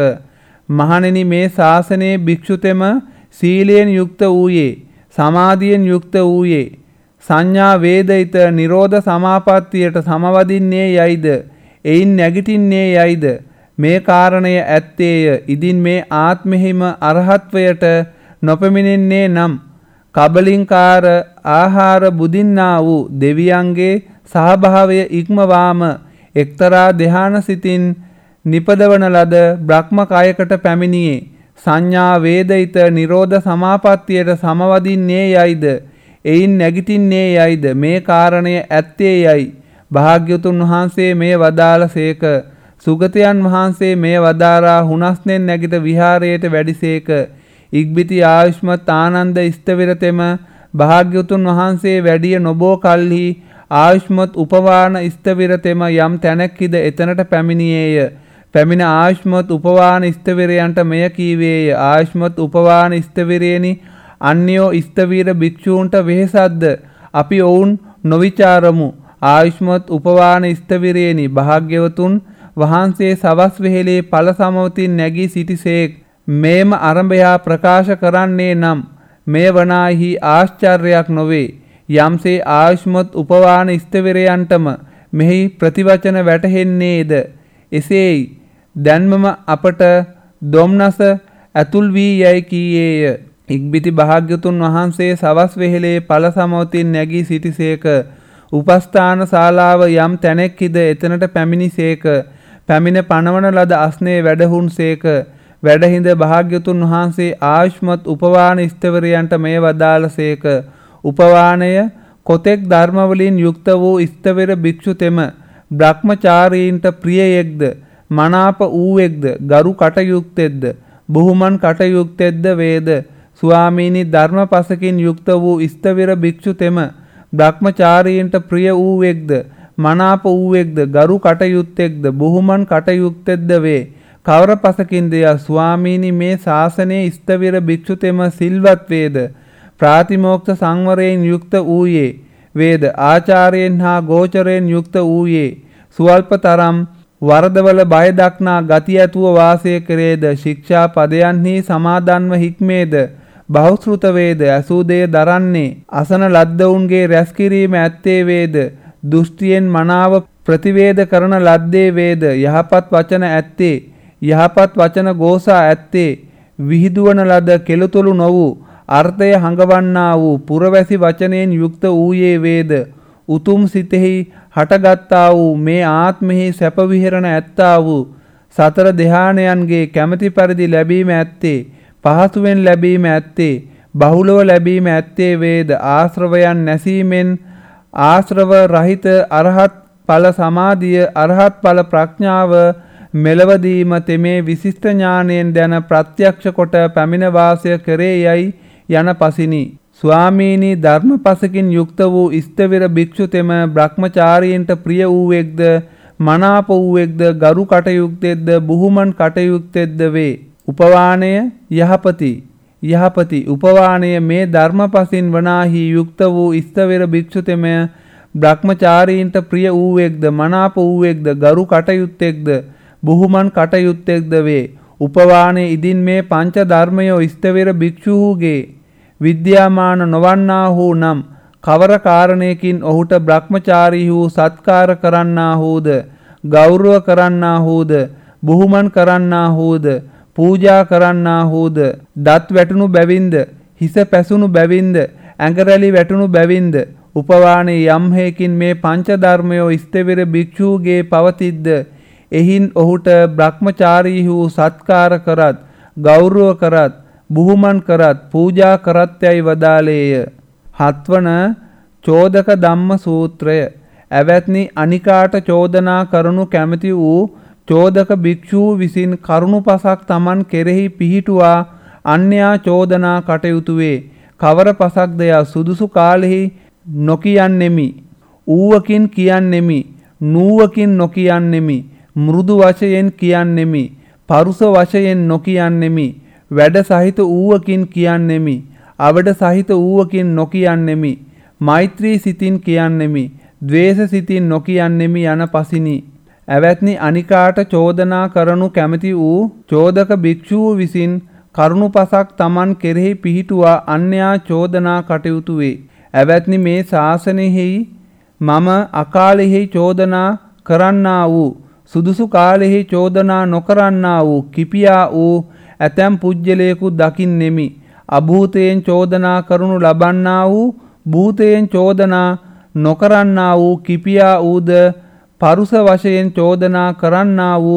මහණෙනි මේ ශාසනයේ භික්ෂුතෙම සීලයෙන් යුක්ත වූයේ, සමාධියෙන් යුක්ත වූයේ, සංඥා වේදිත නිරෝධ සමාපත්තියට සමවදින්නේ යයිද එයින් නැගිටින්නේ යයිද මේ කාරණය ඇත්තේය. ඉදින් මේ ආත්මෙහිම අරහත්වයට නොපෙමිණෙන්නේ නම් කබලින්කාර ආහාර බුදින්නා වූ දෙවියන්ගේ සහභාවය ඉක්මවාම එක්තරා ධ්‍යාන සිතින් නිපදවන ලද බ්‍රහ්ම කායකට පැමිණියේ සංඥා වේදිත නිරෝධ සමාපත්තියට සමවදින්නේ යයිද එයින් නැගිටින්නේ යයිද මේ කාරණය ඇත්තේ යයි භාග්‍යවතුන් වහන්සේ මේ වදාළසේක. සුගතයන් වහන්සේ මේ වදාරා හුනස්නෙන් නැගිට විහාරයට වැඩිසේක. ඉක්බිති ආයුෂ්මත් ආනන්ද ස්තවිරතෙම භාග්‍යවතුන් වහන්සේ වැඩිය නොබෝ කල්හි ආයුෂ්මත් උපවාන ස්තවිරතෙම යම් තැනැක්කිද එතනට පැමිණියේය. පැමිණ ආයුෂ්මත් උපවාන ස්තවිරයන්ට මෙය කීවේය. ආයුෂ්මත් උපවාන ස්තවිරේනි අන්‍යෝ ස්තවීර භික්ෂූන්ට වෙහෙසක්ද අපි ඔවුන් නොවිචාරමු. ආයුෂ්මත් උපවාන ස්තවිරේනි භාග්‍යවතුන් වහන්සේ සවස් වෙහෙලේ ඵල සමවතින් නැගී සිටිසේක්. මේම අරඹයා ප්‍රකාශ කරන්නේ නම් මේ වනාහි ආශ්චර්යයක් නොවේ. යම්සේ ආයුෂ්මත් උපවාන ස්තවිරයන්ටම මෙහි ප්‍රතිවචන වැටහෙන්නේද එසේයි දැන්මම අපට දොම්නස ඇතුල් වී යයි කීයේය. ඉක්බිති භාග්‍යතුන් වහන්සේ සවස් වෙහෙලේ ඵල සමවතින් නැගී සිටිසේක. උපස්ථාන ශාලාව යම් තැනෙක්හිද එතනට පැමිණිසේක. පැමිණ පනවන ලද අස්නේ වැඩහුන්සේක. වැඩහිඳ භාග්‍යතුන් වහන්සේ ආයුෂ්මත් උපවාන ස්තවරයන්ට මේ වදාළසේක. උපවානය කොතෙක් ධර්මවලින් යුක්ත වූ ස්තවර භික්ෂුතෙම බ්‍රහ්මචාරීන්ට ප්‍රියයෙක්ද මනාප වූවෙක්ද ගරු කටයුක්තෙද්ද බුහුමන් කටයුක්තෙද්ද වේද. ස්වාමීනි ධර්මපසකින් යුක්ත වූ ස්තවිර භික්ෂුතෙම බ්‍රහ්මචාරීන්ට ප්‍රිය වූවෙක්ද මනාප වූවෙක්ද ගරු කටයුත්තෙක්ද බුහුමන් කටයුක්තෙද්ද වේ. කවර පසකින්ද ය ස්වාමීනි මේ ශාසනයේ ස්තවිර භික්ෂුතෙම සිල්වත් වේද ප්‍රාතිමෝක්ෂ සංවරයෙන් යුක්ත වූයේ වේද ආචාර්යෙන් හා ගෝචරයෙන් යුක්ත වූයේ සුවල්ප තරම් වරදවල බය දක්නා ගති ඇතුව වාසය කරේද ශික්ෂා පදයන්හි සමාදන්ව හික්මේද බහුශෘත වේද ඇසූ දෙය දරන්නේ අසන ලද්දවුන්ගේ රැස්කිරීම ඇත්තේ වේද දෘෂ්ටියෙන් මනාව ප්‍රතිවේද කරන ලද්දේ වේද යහපත් වචන ඇත්තේ යහපත් වචන ගෝසා ඇත්තේ විහිදුවන ලද කෙළුතුළු නො වූ අර්ථය හඟවන්නා වූ පුරවැසි වචනයෙන් යුක්ත වූයේ වේද උතුම් සිතෙහි හටගත්තා වූ මේ ආත්මෙහි සැප විහරණ ඇත්තා වූ සතර ධානයන්ගේ කැමැති පරිදි ලැබීම ඇත්තේ පහසුවෙන් ලැබීම ඇත්තේ බහුලව ලැබීම ඇත්තේ වේද ආශ්‍රවයන් නැසීමෙන් ආශ්‍රව රහිත අරහත් ඵල සමාධිය අරහත් ඵල ප්‍රඥාව මෙලවදීම තෙමේ විශිෂ්ට ඥානයෙන් දැන ප්‍රත්‍යක්ෂ කොට පැමිණ වාසය කරේ යයි යන පසිනි. ස්වාමීනි ධර්මපසකින් යුක්ත වූ ස්තවිර භික්ෂුතෙම බ්‍රහ්මචාරීන්ට ප්‍රිය වූවෙක්ද මනාප වූවෙක්ද ගරු කටයුක්තෙද්ද බුහුමන් කටයුක්තෙද්ද වේ. උපවානය යහපති යහපති උපවානය මේ ධර්මපසින් වනාහි යුක්ත වූ ස්තවිර භික්ෂුතෙම බ්‍රහ්මචාරීන්ට ප්‍රිය වූවෙක්ද මනාප වූවෙක්ද ගරු කටයුත්තෙක්ද බුහුමන් කටයුත්තෙක්ද වේ. උපවානය ඉදින් මේ පංච ධර්මයෝ ස්තවිර භික්ෂූහුගේ විද්‍යාමාන නොවන්නාහු නම් කවර කාරණයකින් ඔහුට බ්‍රහ්මචාරීහු සත්කාර කරන්නාහුද ගෞරව කරන්නාහුද බුහුමන් කරන්නාහුද පූජා කරන්නාහුද දත් වැටුණු බැවින්ද හිස පැසුණු බැවින්ද ඇඟරැලි වැටුණු බැවින්ද උපවානයේ යම් හේකින් මේ පංච ධර්මයෝ ස්තවිර භික්ෂූගේ පවතිද්ද එහින් ඔහුට බ්‍රහ්මචාරීහු සත්කාර කරත් ගෞරව කරත් බුහුමන් කරත් පූජා කරත් යයි වදාළේය. හත්වන චෝදක ධම්ම සූත්‍රය. ඇවැත්නි අනිකාට චෝදනා කරනු කැමති වූ චෝදක භික්ෂූ විසින් කරුණු පසක් තමන් කෙරෙහි පිහිටුවා අන්‍යා චෝදනා කටයුතු වේ. කවර පසක්ද යා සුදුසු කාලෙහි නොකියන්නෙමි. ඌවකින් කියන්නෙමි. නූවකින් නොකියන්නෙමි. මෘදු වශයෙන් කියන්නෙමි. පරුස වශයෙන් නොකියන්නෙමි. වැඩ සහිත ඌවකින් කියන්නෙමි. අවඩ සහිත ඌවකින් නොකියන්නෙමි. මෛත්‍රී සිතින් කියන්නෙමි. ද්වේෂ සිතින් නොකියන්නෙමි යන පසිනි. ඇවැත්නි අනිකාට චෝදනා කරනු කැමති වූ චෝදක භික්ෂූ විසින් කරුණු පසක් තමන් කෙරෙහි පිහිටුවා අන්‍යා චෝදනා කටයුතු වේ. ඇවැත්නි මේ ශාසනයෙහි මම අකාලෙහි චෝදනා කරන්නා වූ සුදුසු කාලෙහි චෝදනා නොකරන්නා වූ කිපියා වූ ඇතැම් පුජ්‍යලයකු දකින්නෙමි. අභූතයෙන් චෝදනා කරනු ලබන්නා වූ භූතයෙන් චෝදනා නොකරන්නා වූ කිපියා වූද පරුස වශයෙන් චෝදනා කරන්නා වූ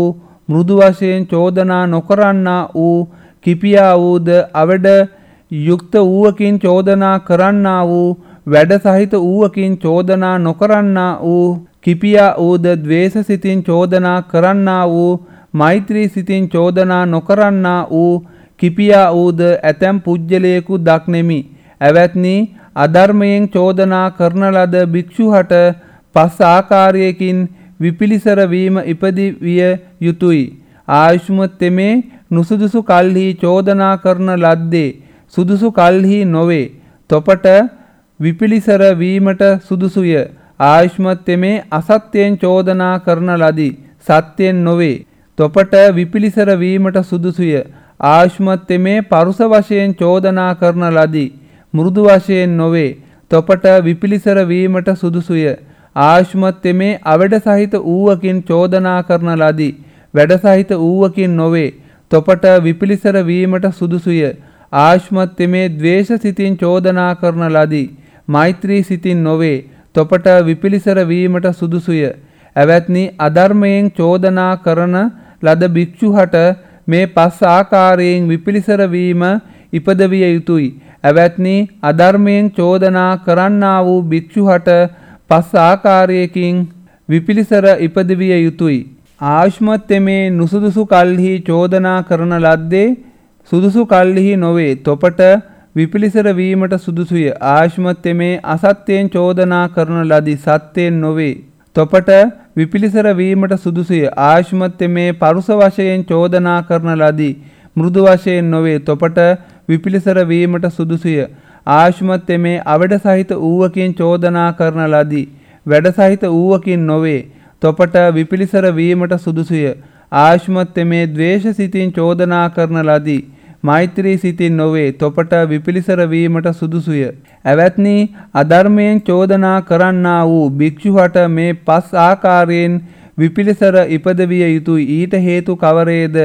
මෘදු වශයෙන් චෝදනා නොකරන්නා වූ කිපියා වූද අවඩ යුක්ත වූවකින් චෝදනා කරන්නා වූ වැඩ සහිත වූවකින් චෝදනා නොකරන්නා වූ කිපියා වූද ද්වේෂ සිතින් චෝදනා කරන්නා වූ මෛත්‍රී සිතින් චෝදනා නොකරන්නා වූ කිපියා වූද ඇතැම් පුජ්‍යලයෙකු දක්නෙමි. ඇවැත්නි අධර්මයෙන් චෝදනා කරන ලද භික්ෂුහට පස් ආකාරයකින් විපිලිසර වීම ඉපදි විය යුතුය. ආයුෂ්මත් තෙමේ නුසුදුසු කල්හි චෝදනා කරන ලද්දේ සුදුසු කල්හි නොවේ. තොපට විපිලිසර වීමට සුදුසුය. ආයුෂ්මත් තෙමේ අසත්‍යයෙන් චෝදනා කරන ලදී. සත්‍යයෙන් නොවේ. තොපට විපිලිසර වීමට සුදුසුය. ආයුෂ්මත් තෙමේ පරුස වශයෙන් චෝදනා කරන ලදී. මෘදු වශයෙන් නොවේ. තොපට විපිලිසර වීමට සුදුසුය. ආයුෂ්මත් තෙමේ අවඩ සහිත ඌවකින් චෝදනා කරන ලදී. වැඩ සහිත ඌවකින් නොවේ. තොපට විපිලිසර වීමට සුදුසුය. ආයුෂ්මත් තෙමේ ද්වේෂ සිතින් චෝදනා කරන ලදී. මෛත්‍රී සිතින් නොවේ. තොපට විපිලිසර වීමට සුදුසුය. ඇවැත්නි අධර්මයෙන් චෝදනා කරන ලද භික්ෂුහට මේ පස් ආකාරයෙන් විපිලිසර වීම ඉපදවිය යුතුය. ඇවැත්නි අධර්මයෙන් චෝදනා කරන්නා වූ භික්ෂුහට පස් ආකාරයකින් විපිලිසර ඉපදවිය යුතුය. ආයුෂ්මත් තෙමේ නුසුදුසු කල්හි චෝදනා කරන ලද්දේ සුදුසු කල්හි නොවේ. තොපට විපිලිසර වීමට සුදුසුය. ආයුෂ්මත් තෙමේ අසත්‍යයෙන් චෝදනා කරන ලදී. සත්‍යයෙන් නොවේ. තොපට විපිලිසර වීමට සුදුසුය. ආයුෂ්මත් තෙමේ පරුස වශයෙන් චෝදනා කරන ලදී. මෘදු වශයෙන් නොවේ. තොපට විපිලිසර වීමට සුදුසුය. ආයුෂ්මත් තෙමේ අවඩ සහිත ඌවකින් චෝදනා කරන ලදී. වැඩ සහිත ඌවකින් නොවේ. තොපට විපිලිසර වීමට සුදුසුය. ආයුෂ්මත් තෙමේ ද්වේෂ සිතින් චෝදනා කරන ලදී. මෛත්‍රී සිතින් නොවේ. තොපට විපිලිසර වීමට සුදුසුය. ඇවැත්නි අධර්මයෙන් චෝදනා කරන්නා වූ භික්ෂුහට මේ පස් ආකාරයෙන් විපිලිසර ඉපදවිය යුතුය. ඊට හේතු කවරේද?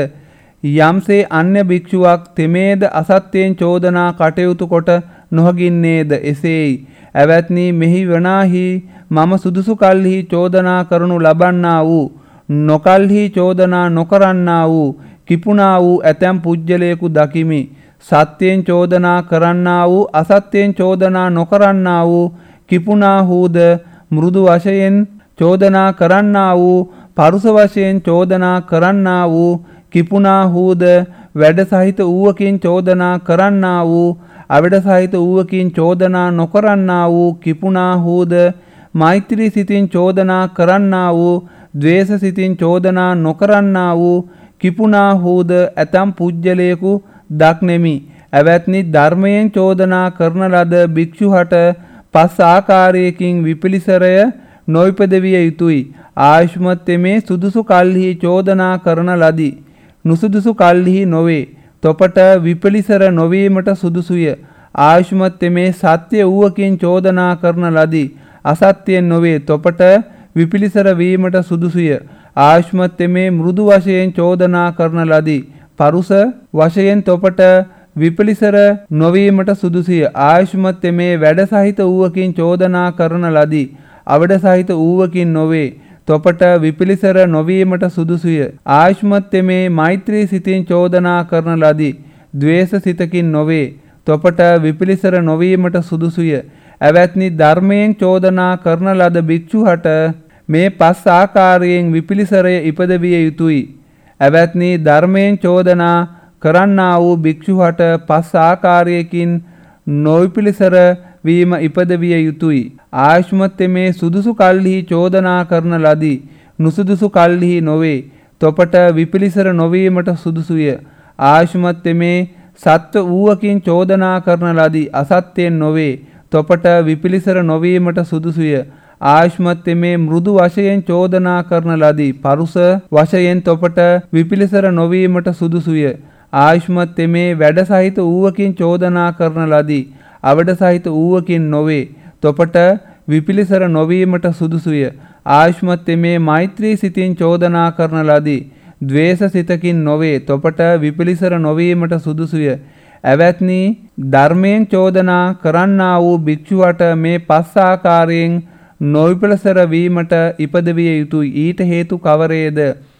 යම්සේ අන්‍ය භික්ෂුවක් තෙමේද අසත්‍යයෙන් චෝදනා කටයුතු කොට නොහගින්නේද එසේයි. ඇවැත්නි මෙහි වනාහි මම සුදුසු කල්හි චෝදනා කරනු ලබන්නා වූ නොකල්හි චෝදනා නොකරන්නා වූ කිපුණා වූ ඇතැම් පුජ්‍යලයෙකු දකිමි. සත්‍යයෙන් චෝදනා කරන්නා වූ අසත්‍යයෙන් චෝදනා නොකරන්නා වූ කිපුණා වූද මෘදු වශයෙන් චෝදනා කරන්නා වූ පරුස වශයෙන් චෝදනා කරන්නා වූ කිපුණා වූද වැඩ සහිත ඌවකින් චෝදනා කරන්නා වූ අවඩ සහිත ඌවකින් චෝදනා නොකරන්නා වූ කිපුණා වූද මෛත්‍රී සිතින් චෝදනා කරන්නා වූ ද්වේෂ සිතින් චෝදනා නොකරන්නා වූ කිපුණා වූද ඇතම් පුජ්‍යලයෙකු දක්නෙමි. ඇවැත්නි ධර්මයෙන් චෝදනා කරන ලද භික්ෂුහට පස් ආකාරයකින් විපිලිසරය නොයිපදවිය යුතුය. ආයුෂ්මත් තෙමේ සුදුසු කල්හි චෝදනා කරන ලදී. නුසුදුසු කල්හි නොවේ. තොපට විපිලිසර නොවීමට සුදුසුය. ආයුෂ්මත් තෙමේ සත්‍ය වූවකින් චෝදනා කරන ලදී. අසත්‍යයෙන් නොවේ. තොපට විපිලිසර වීමට සුදුසුය. ආයුෂ්මත් තෙමේ මෘදු වශයෙන් චෝදනා කරන ලදී. පරුස වශයෙන් තොපට විපිලිසර නොවීමට සුදුසුය. ආයුෂ්මත් තෙමේ වැඩ සහිත වූවකින් චෝදනා කරන ලදී. අවඩ සහිත වූවකින් නොවේ. තොපට විපිලිසර නොවීමට සුදුසුය. ආයුෂ්මත් තෙමේ මෛත්‍රී සිතින් චෝදනා කරන ලදී. ද්වේෂ සිතකින් නොවේ. තොපට විපිලිසර නොවීමට සුදුසුය. ඇවැත්නි ධර්මයෙන් චෝදනා කරන ලද භික්ෂුහට මේ පස් ආකාරයෙන් විපිලිසරය ඉපදවිය යුතුය. ඇවැත්නි ධර්මයෙන් චෝදනා කරන්නා වූ භික්ෂුහට පස් ආකාරයකින් නොවිපිලිසර වීම ඉපදවිය යුතුය. ආයුෂ්මත් තෙමේ සුදුසු කල්හි චෝදනා කරන ලදී. නුසුදුසු කල්හි නොවේ. තොපට විපිලිසර නොවීමට සුදුසුය. ආයුෂ්මත් තෙමේ සත්ව වූවකින් චෝදනා කරන ලදී. අසත්‍යයෙන් නොවේ. තොපට විපිලිසර නොවීමට සුදුසුය. ආයුෂ්මත් තෙමේ මෘදු වශයෙන් චෝදනා කරන ලදී. පරුස වශයෙන් තොපට විපිලිසර නොවීමට සුදුසුය. ආයුෂ්මත් තෙමේ වැඩ සහිත වූවකින් චෝදනා කරන ලදී. අවඩ සහිත වූවකින් නොවේ. තොපට විපිලිසර නොවීමට සුදුසුය. ආයුෂ්මත් තෙමේ මෛත්‍රී සිතින් චෝදනා කරන ලදී. ද්වේෂ සිතකින් නොවේ. තොපට විපිලිසර නොවීමට සුදුසුය. ඇවැත්නි ධර්මයෙන් චෝදනා කරන්නා වූ භික්ෂුවට මේ පස් ආකාරයෙන් නොවිපිලිසර වීමට ඉපදවිය යුතුය. ඊට හේතු කවරේද?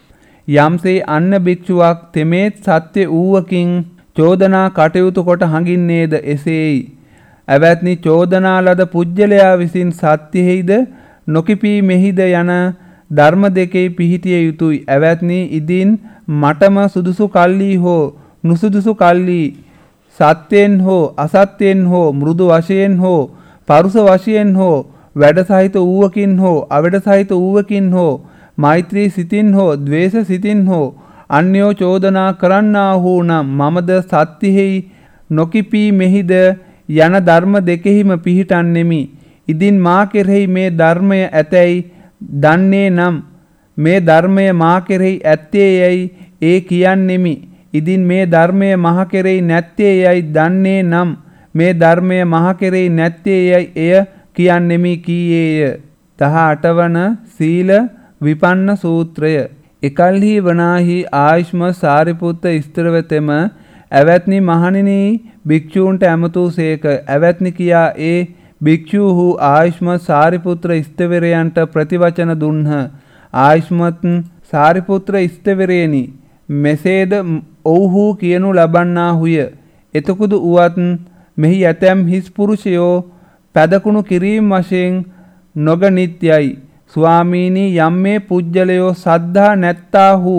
යම්සේ අන්න භික්ෂුවක් තෙමේත් සත්‍ය ඌවකින් චෝදනා කටයුතු කොට හඟින්නේද එසේයි. ඇවැත්නි චෝදනා ලද පුජ්‍යලයා විසින් සත්‍යෙහිද නොකිපී මෙහිද යන ධර්ම දෙකේ පිහිටිය යුතුයි. ඇවැත්නි ඉදින් මටම සුදුසු කල්ලි හෝ නුසුදුසු කල්ලි සත්‍යයෙන් හෝ අසත්‍යයෙන් හෝ මෘදු වශයෙන් හෝ පරුස වශයෙන් හෝ වැඩ සහිත ඌවකින් හෝ අවැඩ සහිත ඌවකින් හෝ මෛත්‍රී සිතින් හෝ ද්වේෂ සිතින් හෝ අන්‍යෝ චෝදනා කරන්නාහු නම් මමද සත්‍යෙහි නොකිපී මෙහිද යන ධර්ම දෙකෙහිම පිහිටන්නෙමි. ඉදින් මා කෙරෙහි මේ ධර්මය ඇතැයි දන්නේ නම් මේ ධර්මය මා කෙරෙහි ඇත්තේ යැයි ඒ කියන්නෙමි. ඉදින් මේ ධර්මය මහ කෙරෙහි නැත්තේ යැයි දන්නේ නම් මේ ධර්මය මහ කෙරෙහි නැත්තේ යැයි එය කියන්නෙමි කීයේය. දහ අට වන සීල විපන්න සූත්‍රය. එකල්හි වනාහි ආයුෂ්ම සාරිපුත්ත ස්ත්‍රවතෙම ඇවැත්නි මහණෙනි භික්ෂූන්ට ඇමතූ සේක. ඇවැත්නි කියා ඒ භික්ෂූහු ආයුෂ්ම සාරිපුත්‍ර ස්ථවිරයන්ට ප්‍රතිවචන දුන්හ. ආයුෂ්මත් සාරිපුත්‍ර ස්ථවිරයනි මෙසේද ඔව්හු කියනු ලබන්නාහුය. එතකුදු උවත් මෙහි ඇතැම් හිස් පුරුෂයෝ පැදකුණු කිරීම වශයෙන් නොගනිත්‍යයි. ස්වාමීනි යම් මේ පුජ්‍යලයෝ සද්ධා නැත්තාහු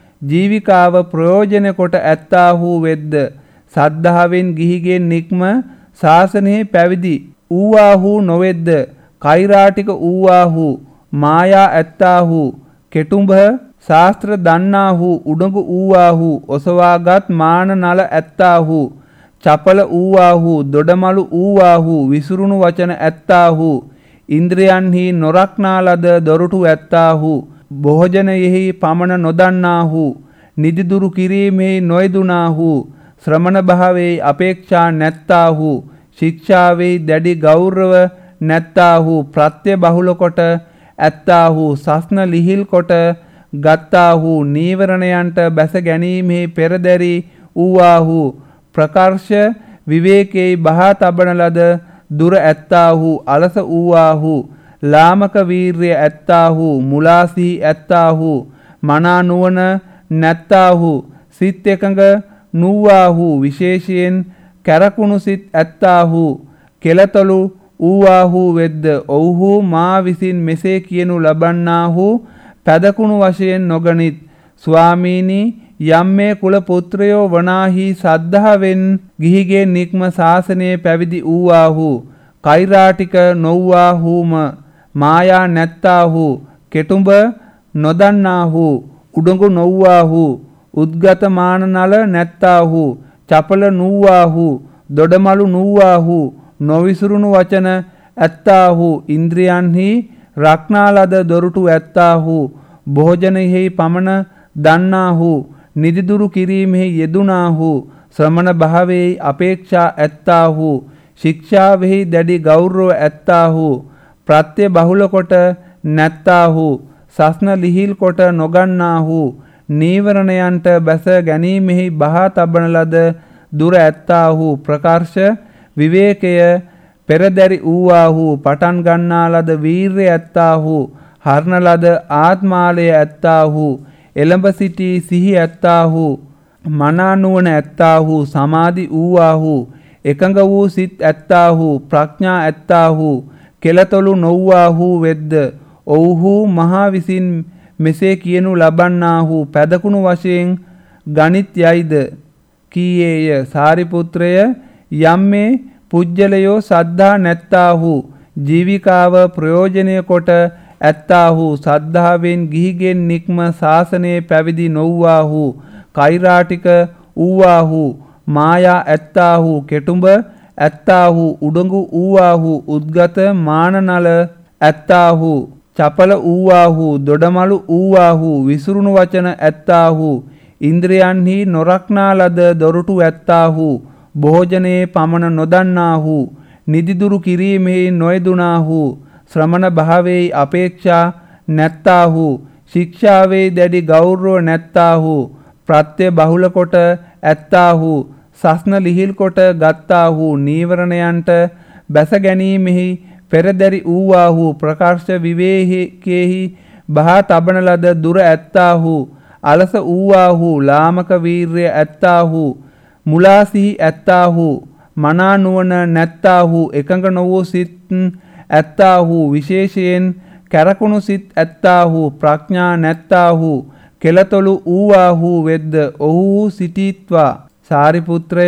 ජීවිකාව ප්‍රයෝජන කොට ඇත්තාහු වෙද්ද සද්ධාවෙන් ගිහිගෙන් නික්ම ශාසනයේ පැවිදි ඌවාහු නොවෙද්ද කෛරාටික ඌවාහු මායා ඇත්තාහු කෙටුඹ ශාස්ත්‍ර දන්නාහු උඩඟු ඌවාහු ඔසවාගත් මාන නල ඇත්තාහු චපල ඌවාහු දොඩමලු ඌවාහු විසුරුණු වචන ඇත්තාහු ඉන්ද්‍රයන්හි නොරක්නා ලද දොරටු ඇත්තාහු භෝජනයෙහි පමණ නොදන්නාහු නිදිදුරු කිරීමෙහි නොයදුනාහු ශ්‍රමණ භාවයේ අපේක්ෂා නැත්තාහු ශික්ෂාවෙහි දැඩි ගෞරව නැත්තාහු ප්‍රත්‍ය බහුල කොට ඇත්තාහු සස්න ලිහිල් කොට ගත්තාහු නීවරණයන්ට බැස ගැනීමෙහි පෙරදැරි ඌවාහු ප්‍රකර්ෂ විවේකයේ බහා තබන ලද දුර ඇත්තාහු අලස ඌවාහු ලාමක වීර්ය ඇත්තාහු මුලාසී ඇත්තාහු මනා නුවණ නැත්තාහු සිත් එකඟ නුවාහු විශේෂයෙන් කැරකුණු සිත් ඇත්තාහු කෙලතලු ඌවාහු වෙද්ද ඔව්හු මා විසින් මෙසේ කියනු ලබන්නාහු පැදකුණු වශයෙන් නොගනිත්. ස්වාමීනි යම් මේ කුල පුත්‍රයෝ වනාහි සද්ධාවෙන් ගිහිගේ නික්ම ශාසනයේ පැවිදි ඌවාහු කෛරාටික නොව්වාහුම මායා නැත්තාහු කෙටුඹ නොදන්නාහු උඩඟු නොව්වාහු උද්ගත මානනල නැත්තාහු චපල නුව්වාහු දොඩමලු නුව්වාහු නොවිසුරුණු වචන ඇත්තාහු ඉන්ද්‍රියන්හි රක්නා ලද දොරටු ඇත්තාහු භෝජනයෙහි පමණ දන්නාහු නිදිදුරු කිරීමෙහි යෙදුනාහු ශ්‍රමණ භාවයේ අපේක්ෂා ඇත්තාහු ශික්ෂාවෙහි දැඩි ගෞරව ඇත්තාහු ප්‍රත්‍ය බහුල කොට නැත්තාහු සස්න ලිහිල් කොට නොගන්නාහු නීවරණයන්ට බැස ගැනීමෙහි බහා තබන ලද දුර ඇත්තාහු ප්‍රකර්ෂ විවේකය පෙරදැරි ඌවාහු පටන් ගන්නා ලද වීර්ය ඇත්තාහු හරණ ලද ආත්මාලය ඇත්තාහු එළඹ සිටි සිහි ඇත්තාහු මනා නුවණ ඇත්තාහු සමාධි ඌවාහු එකඟ වූ සිත් ඇත්තාහු ප්‍රඥා ඇත්තාහු කෙලතොළු නොව්වාහු වෙද්ද ඔව්හු මහා විසින් මෙසේ කියනු ලබන්නාහු පැදකුණු වශයෙන් ගනිත්‍යයිද කීයේය. සාරිපුත්‍රය යම් මේ පුජ්‍යලයෝ සද්ධා නැත්තාහු ජීවිකාව ප්‍රයෝජනය කොට ඇත්තාහු සද්ධාවෙන් ගිහිගෙන් නික්ම ශාසනයේ පැවිදි නොව්වාහු කෛරාටික ඌවාහු මායා ඇත්තාහු කෙටුඹ ඇත්තාහු උඩඟු ඌවාහු උද්ගත මානනල ඇත්තාහු චපල ඌවාහු දොඩමලු ඌවාහු විසුරුණු වචන ඇත්තාහු ඉන්ද්‍රයන්හි නොරක්නා ලද දොරටු ඇත්තාහු භෝජනයේ පමණ නොදන්නාහු නිදිදුරු කිරීමෙහි නොයදුනාහු ශ්‍රමණ භාවයේ අපේක්ෂා නැත්තාහු ශික්ෂාවේ දැඩි ගෞරව නැත්තාහු ප්‍රත්‍ය බහුල කොට ඇත්තාහු සස්න ලිහිල් කොට ගත්තාහු නීවරණයන්ට බැස ගැනීමෙහි පෙරදැරි ඌවාහු ප්‍රකර්ෂ විවේකයෙහි බහා තබන ලද දුර ඇත්තාහු අලස වූවාහු ලාමක වීර්ය ඇත්තාහු මුලාසිහි ඇත්තාහු මනා නුවණ නැත්තාහු එකඟ නොවූ සිත් ඇත්තාහු විශේෂයෙන් කැරකුණු සිත් ඇත්තාහු ප්‍රඥා නැත්තාහු කෙලතොළු වූවාහු වෙද්ද ඔහු සිටීත්වා. සාරිපුත්‍රය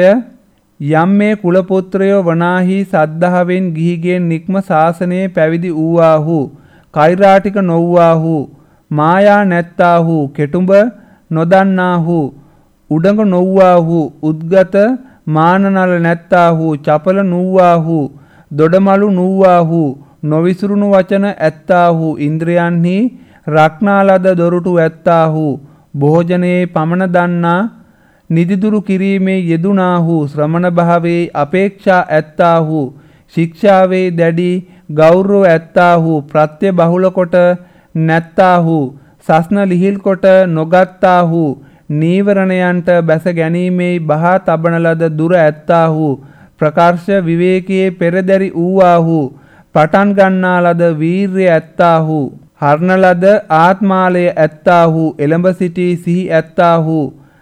යම් මේ කුලපුත්‍රයෝ වනාහි සද්ධාවෙන් ගිහිගෙන් නික්ම ශාසනයේ පැවිදි වූවාහු කෛරාටික නොව්වාහු මායා නැත්තාහු කෙටුඹ නොදන්නාහු උඩඟ නොව්වාහු උද්ගත මානනල නැත්තාහු චපල නුව්වාහු දොඩමලු නුව්වාහු නොවිසුරුණු වචන ඇත්තාහු ඉන්ද්‍රයන්හි රක්නාලද දොරටු ඇත්තාහු භෝජනයේ පමණ දන්නා නිදිදුරු කිරීමේ යෙදුනාහු ශ්‍රමණ භාවයේ අපේක්ෂා ඇත්තාහු ශික්ෂාවේ දැඩි ගෞරව ඇත්තාහු ප්‍රත්‍ය බහුල කොට නැත්තාහු සස්න ලිහිල් කොට නොගත්තාහු නීවරණයන්ට බැස ගැනීමේ බහා තබන ලද දුර ඇත්තාහු ප්‍රකර්ෂ විවේකයේ පෙරදැරි වූවාහු පටන් ගන්නා ලද වීර්ය ඇත්තාහු හරණ ලද ආත්මාලය ඇත්තාහු එළඹ සිටි සිහි ඇත්තාහු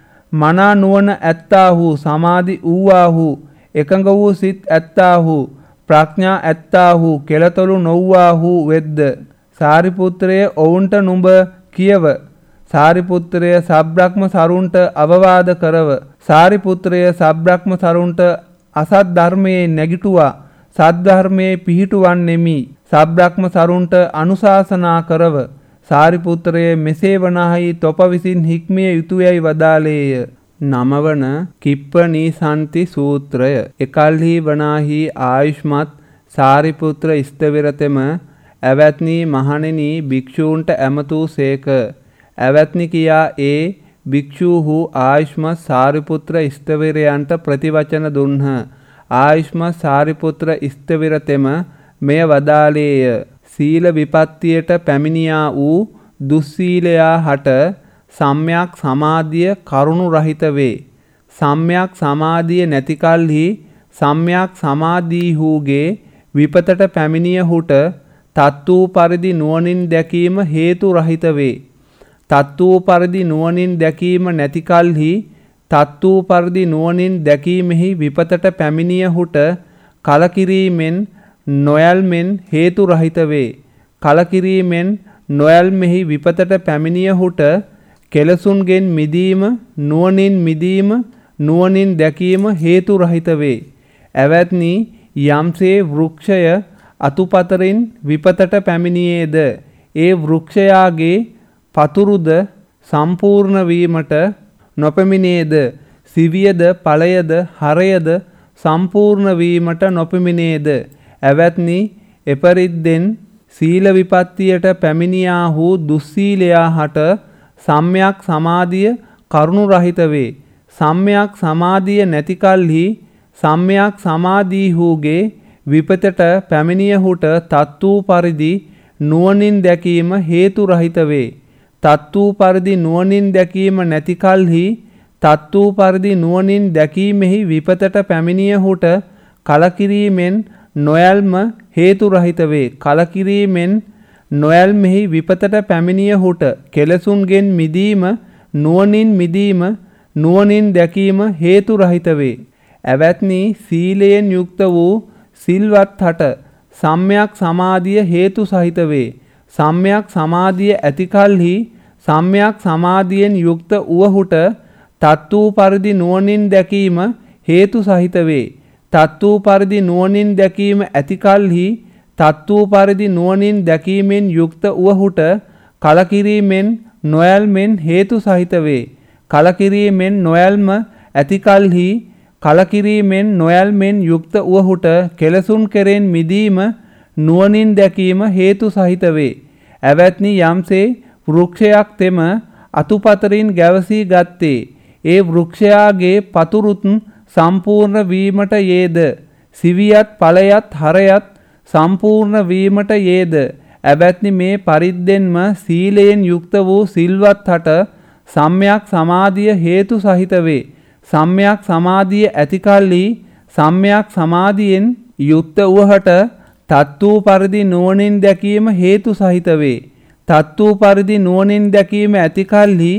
මනා නුවණ ඇත්තාහු සමාධි වූවාහු එකඟ වූ සිත් ඇත්තාහු ප්‍රඥා ඇත්තාහු කෙලතොළු නොව්වාහු වෙද්ද. සාරිපුත්‍රය ඔවුන්ට නුඹ කියව. සාරිපුත්‍රය සබ්‍රක්‍ම සරුන්ට අවවාද කරව. සාරිපුත්‍රය සබ්‍රක්‍ම සරුන්ට අසත් ධර්මයේ නැගිටුවා සද්ධර්මයේ පිහිටුවන්නෙමි. සබ්‍රක්‍ම සරුන්ට අනුශාසනා කරව. සාරිපුත්‍රය මෙසේ වනාහි තොප විසින් හික්මිය යුතුයයි වදාළේය. නමවන කිප්පනීසන්ති සූත්‍රය. එකල්හි වනාහි ආයුෂ්මත් සාරිපුත්‍ර ස්ථවිරතෙම ඇවැත්නි මහණෙනි භික්ෂූන්ට ඇමතූ සේක. ඇවැත්නි කියා ඒ භික්ෂූහු ආයුෂ්මත් සාරිපුත්‍ර ස්ථවිරයන්ට ප්‍රතිවචන දුන්හ. ආයුෂ්මත් සාරිපුත්‍ර ස්ථවිරතෙම මෙය වදාළේය. සීල විපත්තියට පැමිණියා වූ දුස්සීලයා හට සම්‍යක් සමාධිය කරුණු රහිත වේ. සම්‍යක් සමාධිය නැති කල්හි සම්‍යක් සමාධීහුගේ විපතට පැමිණියහුට තත් වූ පරිදි නුවණින් දැකීම හේතු රහිත වේ. තත් වූ පරිදි නුවණින් දැකීම නැති කල්හි තත් වූ පරිදි නුවණින් දැකීමෙහි විපතට පැමිණියහුට කලකිරීමෙන් නොයල්මෙන් හේතු රහිත වේ. කලකිරීමෙන් නොයල්මෙහි විපතට පැමිණියහුට කෙලසුන්ගෙන් මිදීම නුවණින් මිදීම නුවණින් දැකීම හේතු රහිත වේ. ඇවැත්නි යම්සේ වෘක්ෂය අතුපතරින් විපතට පැමිණියේද ඒ වෘක්ෂයාගේ පතුරුද සම්පූර්ණ වීමට නොපැමිණේද සිවියද ඵලයද හරයද සම්පූර්ණ වීමට නොපැමිණේද. ඇවැත්නි එපරිද්දෙන් සීල විපත්තියට පැමිණියා වූ දුස්සීලයා හට සම්‍යක් සමාධිය කරුණු රහිත වේ. සම්‍යක් සමාධිය නැති කල්හි සම්‍යක් සමාධීහුගේ විපතට පැමිණියහුට තත් වූ පරිදි නුවණින් දැකීම හේතු රහිත වේ. තත් වූ පරිදි නුවණින් දැකීම නැති කල්හි තත් වූ පරිදි නුවණින් දැකීමෙහි විපතට පැමිණියහුට කලකිරීමෙන් නොයල්ම හේතු රහිත වේ. කලකිරීමෙන් නොයල්මෙහි විපතට පැමිණියහුට කෙලසුන්ගෙන් මිදීම නුවණින් මිදීම නුවණින් දැකීම හේතු රහිත වේ. ඇවැත්නි සීලයෙන් යුක්ත වූ සිල්වත් හට සම්‍යක් සමාධිය හේතු සහිත වේ. සම්‍යක් සමාධිය ඇති කල්හි සම්‍යක් සමාධියෙන් යුක්ත වූහුට තත් වූ පරිදි නුවණින් දැකීම හේතු සහිත වේ. තත් වූ පරිදි නුවණින් දැකීම ඇති කල්හි තත් වූ පරිදි නුවණින් දැකීමෙන් යුක්ත වූහුට කලකිරීමෙන් නොයල්මෙන් හේතු සහිත වේ. කලකිරීමෙන් නොයල්ම ඇති කල්හි කලකිරීමෙන් නොයල්මෙන් යුක්ත වූහුට කෙලසුන් කෙරෙන් මිදීම නුවණින් දැකීම හේතු සහිත වේ. ඇවැත්නි යම්සේ වෘක්ෂයක් තෙම අතුපතරින් ගැවසී ගත්තේ ඒ වෘක්ෂයාගේ පතුරුත් සම්පූර්ණ වීමට යේද සිවියත් ඵලයත් හරයත් සම්පූර්ණ වීමට යේද. ඇවැත්නි මේ පරිද්දෙන්ම සීලයෙන් යුක්ත වූ සිල්වත් හට සම්‍යක් සමාධිය හේතු සහිත වේ. සම්‍යක් සමාධිය ඇති කල්හි සම්‍යක් සමාධියෙන් යුක්ත වූහට තත් වූ පරිදි නුවණින් දැකීම හේතු සහිත වේ. තත් වූ පරිදි නුවණින් දැකීම ඇති කල්හි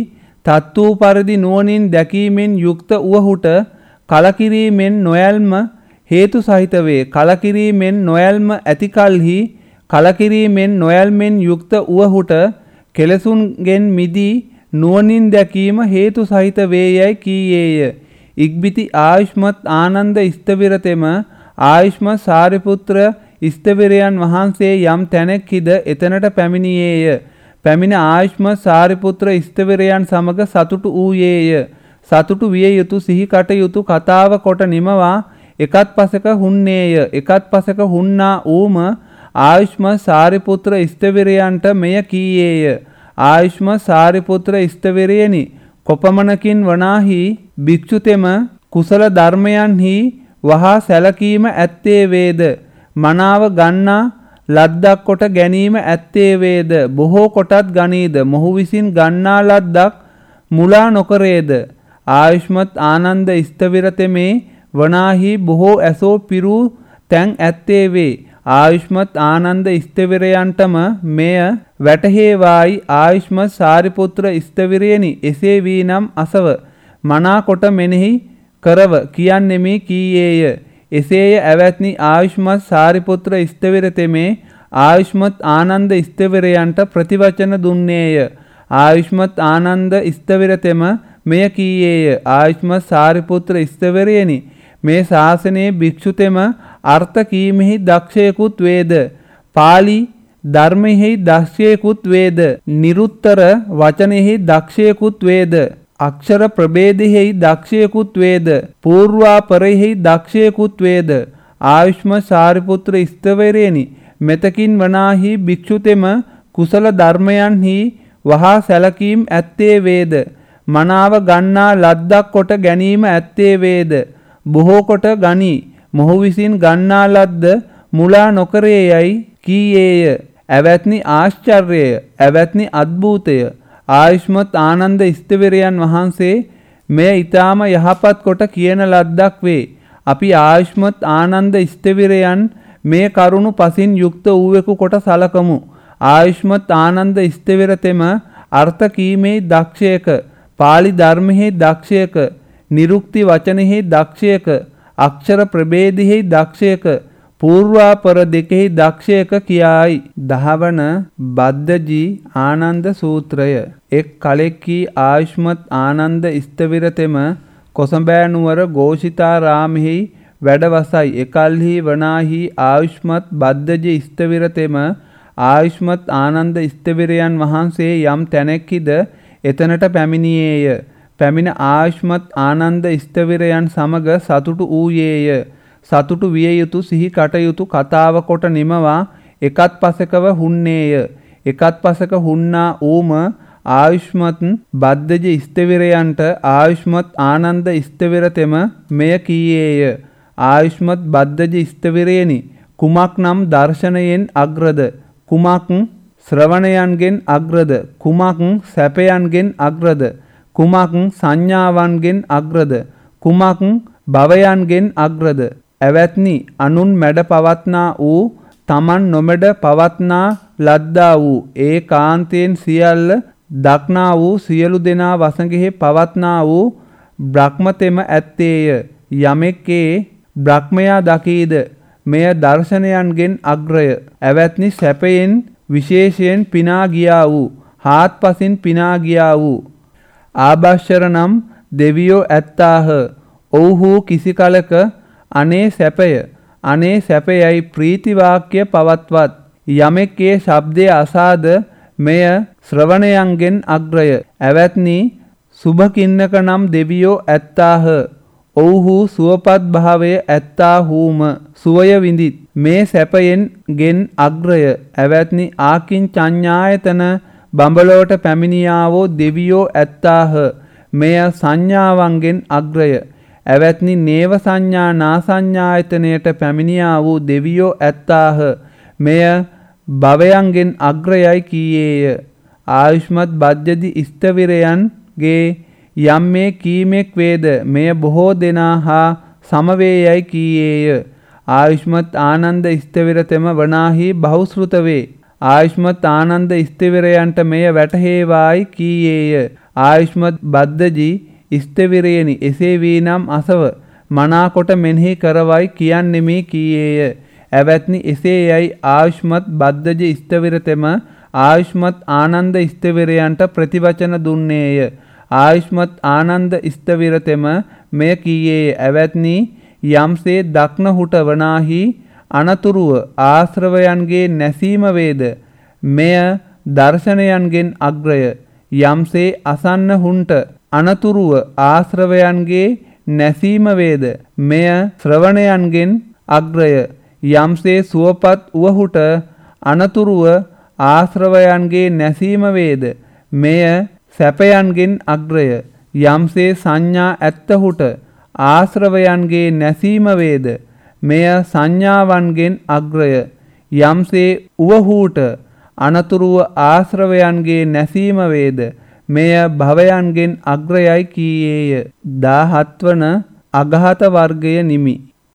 තත් වූ පරිදි නුවණින් දැකීමෙන් යුක්ත වූහුට කලකිරීමෙන් නොයල්ම හේතු සහිත වේ. කලකිරීමෙන් නොයල්ම ඇති කලෙහි කලකිරීමෙන් නොයල්මෙන් යුක්ත වූහුට කෙලසුන්ගෙන් මිදී නුවණින් දැකීම හේතු සහිත වේයයි කීයේය. ඉක්බිති ආයුෂ්මත් ආනන්ද ස්තවිරතෙම ආයුෂ්මත් සාරිපුත්‍ර ස්තවිරයන් වහන්සේ යම් තැනෙක්හිද එතනට පැමිණියේය. පැමිණ ආයුෂ්මත් සාරිපුත්‍ර ස්තවිරයන් සමග සතුටු වූයේය. සතුටු විය යුතු සිහි කටයුතු කතාව කොට නිමවා එකත් පසක හුන්නේය. එකත් පසක හුන්නා ඌම ආයුෂ්මත් සාරිපුත්‍ර ස්තවිරයන්ට මෙය කීයේය. ආයුෂ්මත් සාරිපුත්‍ර ස්තවිරයනි, කොපමණකින් වනාහි භික්ෂුතෙම කුසල ධර්මයන්හි වහා සැලකීම ඇත්තේ වේද? මනාව ගන්නා ලද්දක් කොට ගැනීම ඇත්තේ වේද? බොහෝ කොටත් ගනීද? මොහු විසින් ගන්නා ලද්දක් මුලා නොකරේද? ආයුෂ්මත් ආනන්ද ස්තවිරතෙමේ වනාහි බොහෝ ඇසෝ පිරූ තැන් ඇත්තේ වේ. ආයුෂ්මත් ආනන්ද ස්තවිරයන්ටම මෙය වැටහේවායි. ආයුෂ්මත් සාරිපුත්‍ර ස්තවිරයනි, එසේ වී නම් අසව මනා කොට මෙනෙහි කරව කියන්නෙමි කීයේය. එසේය ඇවැත්නි. ආයුෂ්මත් සාරිපුත්‍ර ස්තවිරතෙමේ ආයුෂ්මත් ආනන්ද ස්තවිරයන්ට ප්‍රතිවචන දුන්නේය. ආයුෂ්මත් ආනන්ද ස්තවිරතෙම මෙය කීයේය. ආයුෂ්මත් සාරිපුත්‍ර ස්තවිරයනි, මේ ශාසනයේ භික්ෂුතෙම අර්ථ කීමෙහි දක්ෂයෙකුත් වේද. පාලි ධර්මෙහි දක්ෂයෙකුත් වේද. නිරුත්තර වචනෙහි දක්ෂයෙකුත් වේද. අක්ෂර ප්‍රභේදෙහි දක්ෂයෙකුත් වේද. පූර්වාපරෙහි දක්ෂයෙකුත් වේද. ආයුෂ්මත් සාරිපුත්‍ර ස්තවිරයනි, මෙතකින් වනාහි භික්ෂුතෙම කුසල ධර්මයන්හි වහා සැලකීම් ඇත්තේ වේද. මනාව ගන්නා ලද්දක් කොට ගැනීම ඇත්තේ වේද. බොහෝ කොට ගනී. මොහු විසින් ගන්නා ලද්ද මුලා නොකරේ යයි කීයේය. ඇවැත්නි ආශ්චර්යය, ඇවැත්නි අද්භූතය. ආයුෂ්මත් ආනන්ද ස්තවිරයන් වහන්සේ මෙය ඊටාම යහපත් කොට කියන ලද්දක් වේ. අපි ආයුෂ්මත් ආනන්ද ස්තවිරයන් මේ කරුණු පසින් යුක්ත වූවෙකු කොට සලකමු. ආයුෂ්මත් ආනන්ද ස්තවිරතෙම අර්ථ කීමේ දක්ෂයක, පාලි ධර්මෙහි දක්ෂයක, නිරුක්ති වචනෙහි දක්ෂයක, අක්ෂර ප්‍රභේදෙහි දක්ෂයක, පූර්වාපර දෙකෙහි දක්ෂයක කියායි. දහවන බද්දජී ආනන්ද සූත්‍රය. එක් කලෙක්හි ආයුෂ්මත් ආනන්ද ස්තවිරතෙම කොසඹෑ නුවර ഘോഷිතාරාමෙහි වැඩවසයි. එකල්හි වනාහි ආයුෂ්මත් බද්දජී ස්තවිරතෙම ආයුෂ්මත් ආනන්ද ස්තවිරයන් වහන්සේ යම් තැනෙක්හිද එතනට පැමිණියේය. පැමිණ ආයුෂ්මත් ආනන්ද ස්තවිරයන් සමග සතුටු වූයේය. සතුටු විය යුතු සිහි කටයුතු කතාව කොට නිමවා එකත් පසකව හුන්නේය. එකත් පසක හුන්නා ඌම ආයුෂ්මත් බද්දජ ස්තවිරයන්ට ආයුෂ්මත් ආනන්ද ස්තවිරතෙම මෙය කීයේය. ආයුෂ්මත් බද්දජ ස්තවිරයනි, කුමක් නම් දර්ශනයෙන් අග්‍රද? කුමක් ශ්‍රවණයන්ගෙන් අග්‍රද? කුමක් සැපයන්ගෙන් අග්‍රද? කුමක් සංඥාවන්ගෙන් අග්‍රද? කුමක් භවයන්ගෙන් අග්‍රද? ඇවැත්නි, අනුන් මැඩ පවත්නා වූ තමන් නොමැඩ පවත්නා ලද්දා වූ ඒ කාන්තයෙන් සියල්ල දක්නා වූ සියලු දෙනා වසඟෙහි පවත්නා වූ බ්‍රහ්මතෙම ඇත්තේය. යමෙක්ගේ බ්‍රහ්මයා දකීද මෙය දර්ශනයන්ගෙන් අග්‍රය. ඇවැත්නි, සැපයෙන් විශේෂයෙන් පිනා ගියා වූ, හාත්පසින් පිනා ගියා වූ ආභාෂර නම් දෙවියෝ ඇත්තාහ. ඔව්හු කිසි කලක අනේ සැපය, අනේ සැපයයි ප්‍රීතිවාක්‍ය පවත්වත්. යමෙක් ඒ ශබ්දය අසාද මෙය ශ්‍රවණයන්ගෙන් අග්‍රය. ඇවැත්නි, සුභකින්නක නම් දෙවියෝ ඇත්තාහ. ඔව්හු සුවපත් භාවය ඇත්තාහුම සුවය විඳිත්. මේ සැපයෙන් ගෙන් අග්‍රය. ඇවැත්නි, ආකින්චඤ්ඤායතන බඹලොවට පැමිණියාවෝ දෙවියෝ ඇත්තාහ. මෙය සංඥාවන්ගෙන් අග්‍රය. ඇවැත්නි, නේව සංඥා නා සංඥායතනයට පැමිණියා වූ දෙවියෝ ඇත්තාහ. මෙය භවයන්ගෙන් අග්‍රයයි කීයේය. ආයුෂ්මත් බද්දජි ස්තවිරයන්ගේ යම් මේ කීමෙක් වේද මෙය බොහෝ දෙනා හා සමවේයයි කීයේය. ආයුෂ්මත් ආනන්ද ස්තවිරතෙම වනාහි බහුශ්‍රුත වේ. ආයුෂ්මත් ආනන්ද ස්ථවිරයන්ට මෙය වැටහේවායි කීයේය. ආයුෂ්මත් බද්දජී ස්ථවිරයනි එසේ වී නම් අසව මනාකොට මෙනෙහි කරවයි කියන්නෙමි කීයේය. ඇවැත්නි එසේ යයි ආයුෂ්මත් බද්දජ ස්ථවිරතෙම ආයුෂ්මත් ආනන්ද ස්ථවිරයන්ට ප්‍රතිවචන දුන්නේය. ආයුෂ්මත් ආනන්ද ස්ථවිරතෙම මෙය කීයේය. ඇවැත්නි යම්සේ දක්නහුට වනාහි අනතුරුව ආශ්‍රවයන්ගේ නැසීම වේද මෙය දර්ශනයන්ගෙන් අග්‍රය. යම්සේ අසන්නහුන්ට අනතුරුව ආශ්‍රවයන්ගේ නැසීම වේද මෙය ශ්‍රවණයන්ගෙන් අග්‍රය. යම්සේ සුවපත් වුවහුට අනතුරුව ආශ්‍රවයන්ගේ නැසීම වේද මෙය සැපයන්ගෙන් අග්‍රය. යම්සේ සංඥා ඇත්තහුට ආශ්‍රවයන්ගේ නැසීම වේද මෙය සංඥාවන්ගෙන් අග්‍රය. යම්සේ උවහූට අනතුරුව ආශ්‍රවයන්ගේ නැසීම වේද මෙය භවයන්ගෙන් අග්‍රයයි කීයේය. දාහත් වන අගහත වර්ගය නිමි.